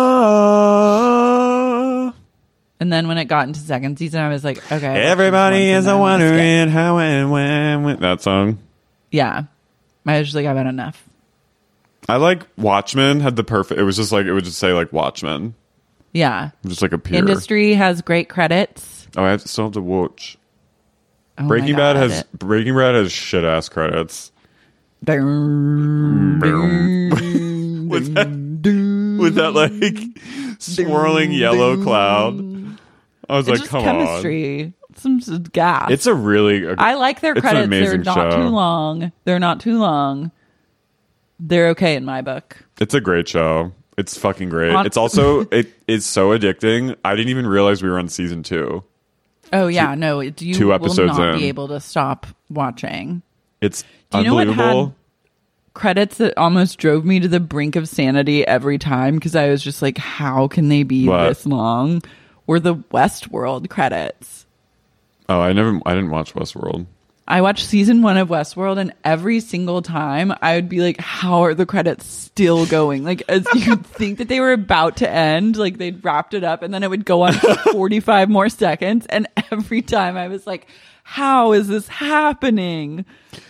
Oh, And then when it got into second season, I was like, okay. everybody is a a wondering how and when, when. That song. Yeah. I was just like, I've had enough. I like Watchmen had the perfect. It was just like it would just say like Watchmen, Yeah. just like a pure. Industry has great credits. Oh, I have, still have to watch. Oh my Breaking Bad God. has Breaking Bad has shit ass credits. Boom, With that, with that like swirling yellow cloud. I was It's like, just come chemistry. Some s- gas. on. It's a really. I like their it's an credits. They're amazing not show. too long. They're not too long. They're okay in my book. It's a great show. It's fucking great. On- It's also it is so addicting. I didn't even realize we were on season two. Oh yeah, no, it, you two will episodes not in. be able to stop watching. It's Do you know what unbelievable. had credits that almost drove me to the brink of sanity every time because I was just like, how can they be What? this long? Were the Westworld credits. Oh, I never. I didn't watch Westworld. I watched season one of Westworld, and every single time I would be like, how are the credits still going? Like, as you'd think that they were about to end, like they'd wrapped it up, and then it would go on for forty-five more seconds. And every time I was like, how is this happening?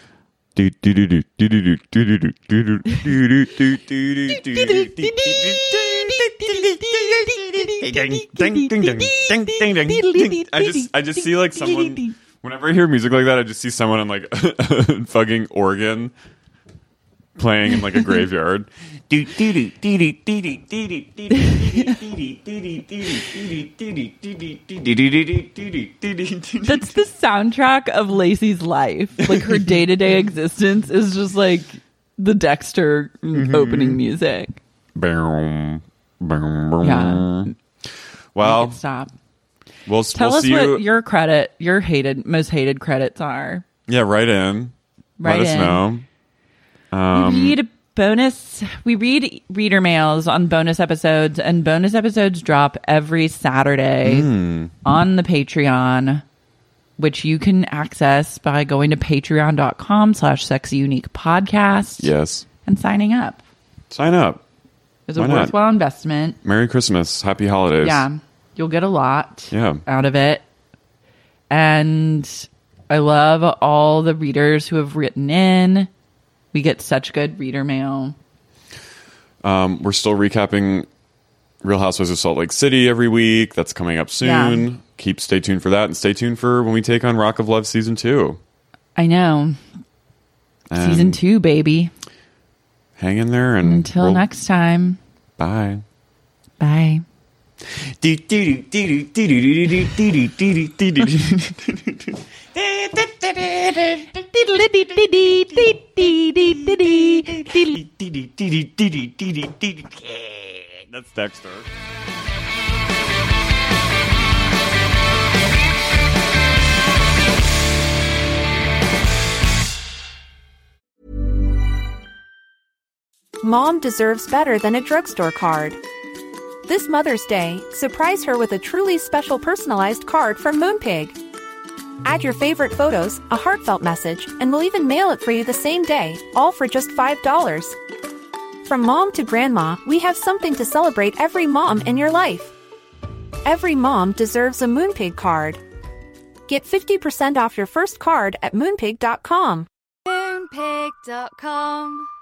I just I just see like someone whenever I hear music like that, I just see someone on like a fucking organ playing in like a graveyard. That's the soundtrack of Lacey's life. Like her day to day existence is just like the Dexter opening music. Boom, boom, boom. Yeah. Well, Stop. we'll, Tell we'll us see what you. your credit, your hated, most hated credits are. Yeah, write in. Write Let us in. know. Um, we read bonus. We read reader mails on bonus episodes, and bonus episodes drop every Saturday Mm. on the Patreon, which you can access by going to patreon dot com slash sexy unique podcast Yes. and signing up. Sign up. It's a Why not? worthwhile investment. Merry Christmas. Happy holidays. Yeah. You'll get a lot Yeah. out of it. And I love all the readers who have written in. We get such good reader mail. Um, we're still recapping Real Housewives of Salt Lake City every week. That's coming up soon. Yeah. Keep stay tuned for that, and stay tuned for when we take on Rock of Love season two. I know. And Season two, baby. Hang in there, and Until we'll- next time. Bye. Bye. That's Dexter. Mom deserves better than a drugstore card. This Mother's Day, surprise her with a truly special personalized card from Moonpig. Add your favorite photos, a heartfelt message, and we'll even mail it for you the same day, all for just five dollars. From mom to grandma, we have something to celebrate every mom in your life. Every mom deserves a Moonpig card. Get fifty percent off your first card at moonpig dot com. Moonpig dot com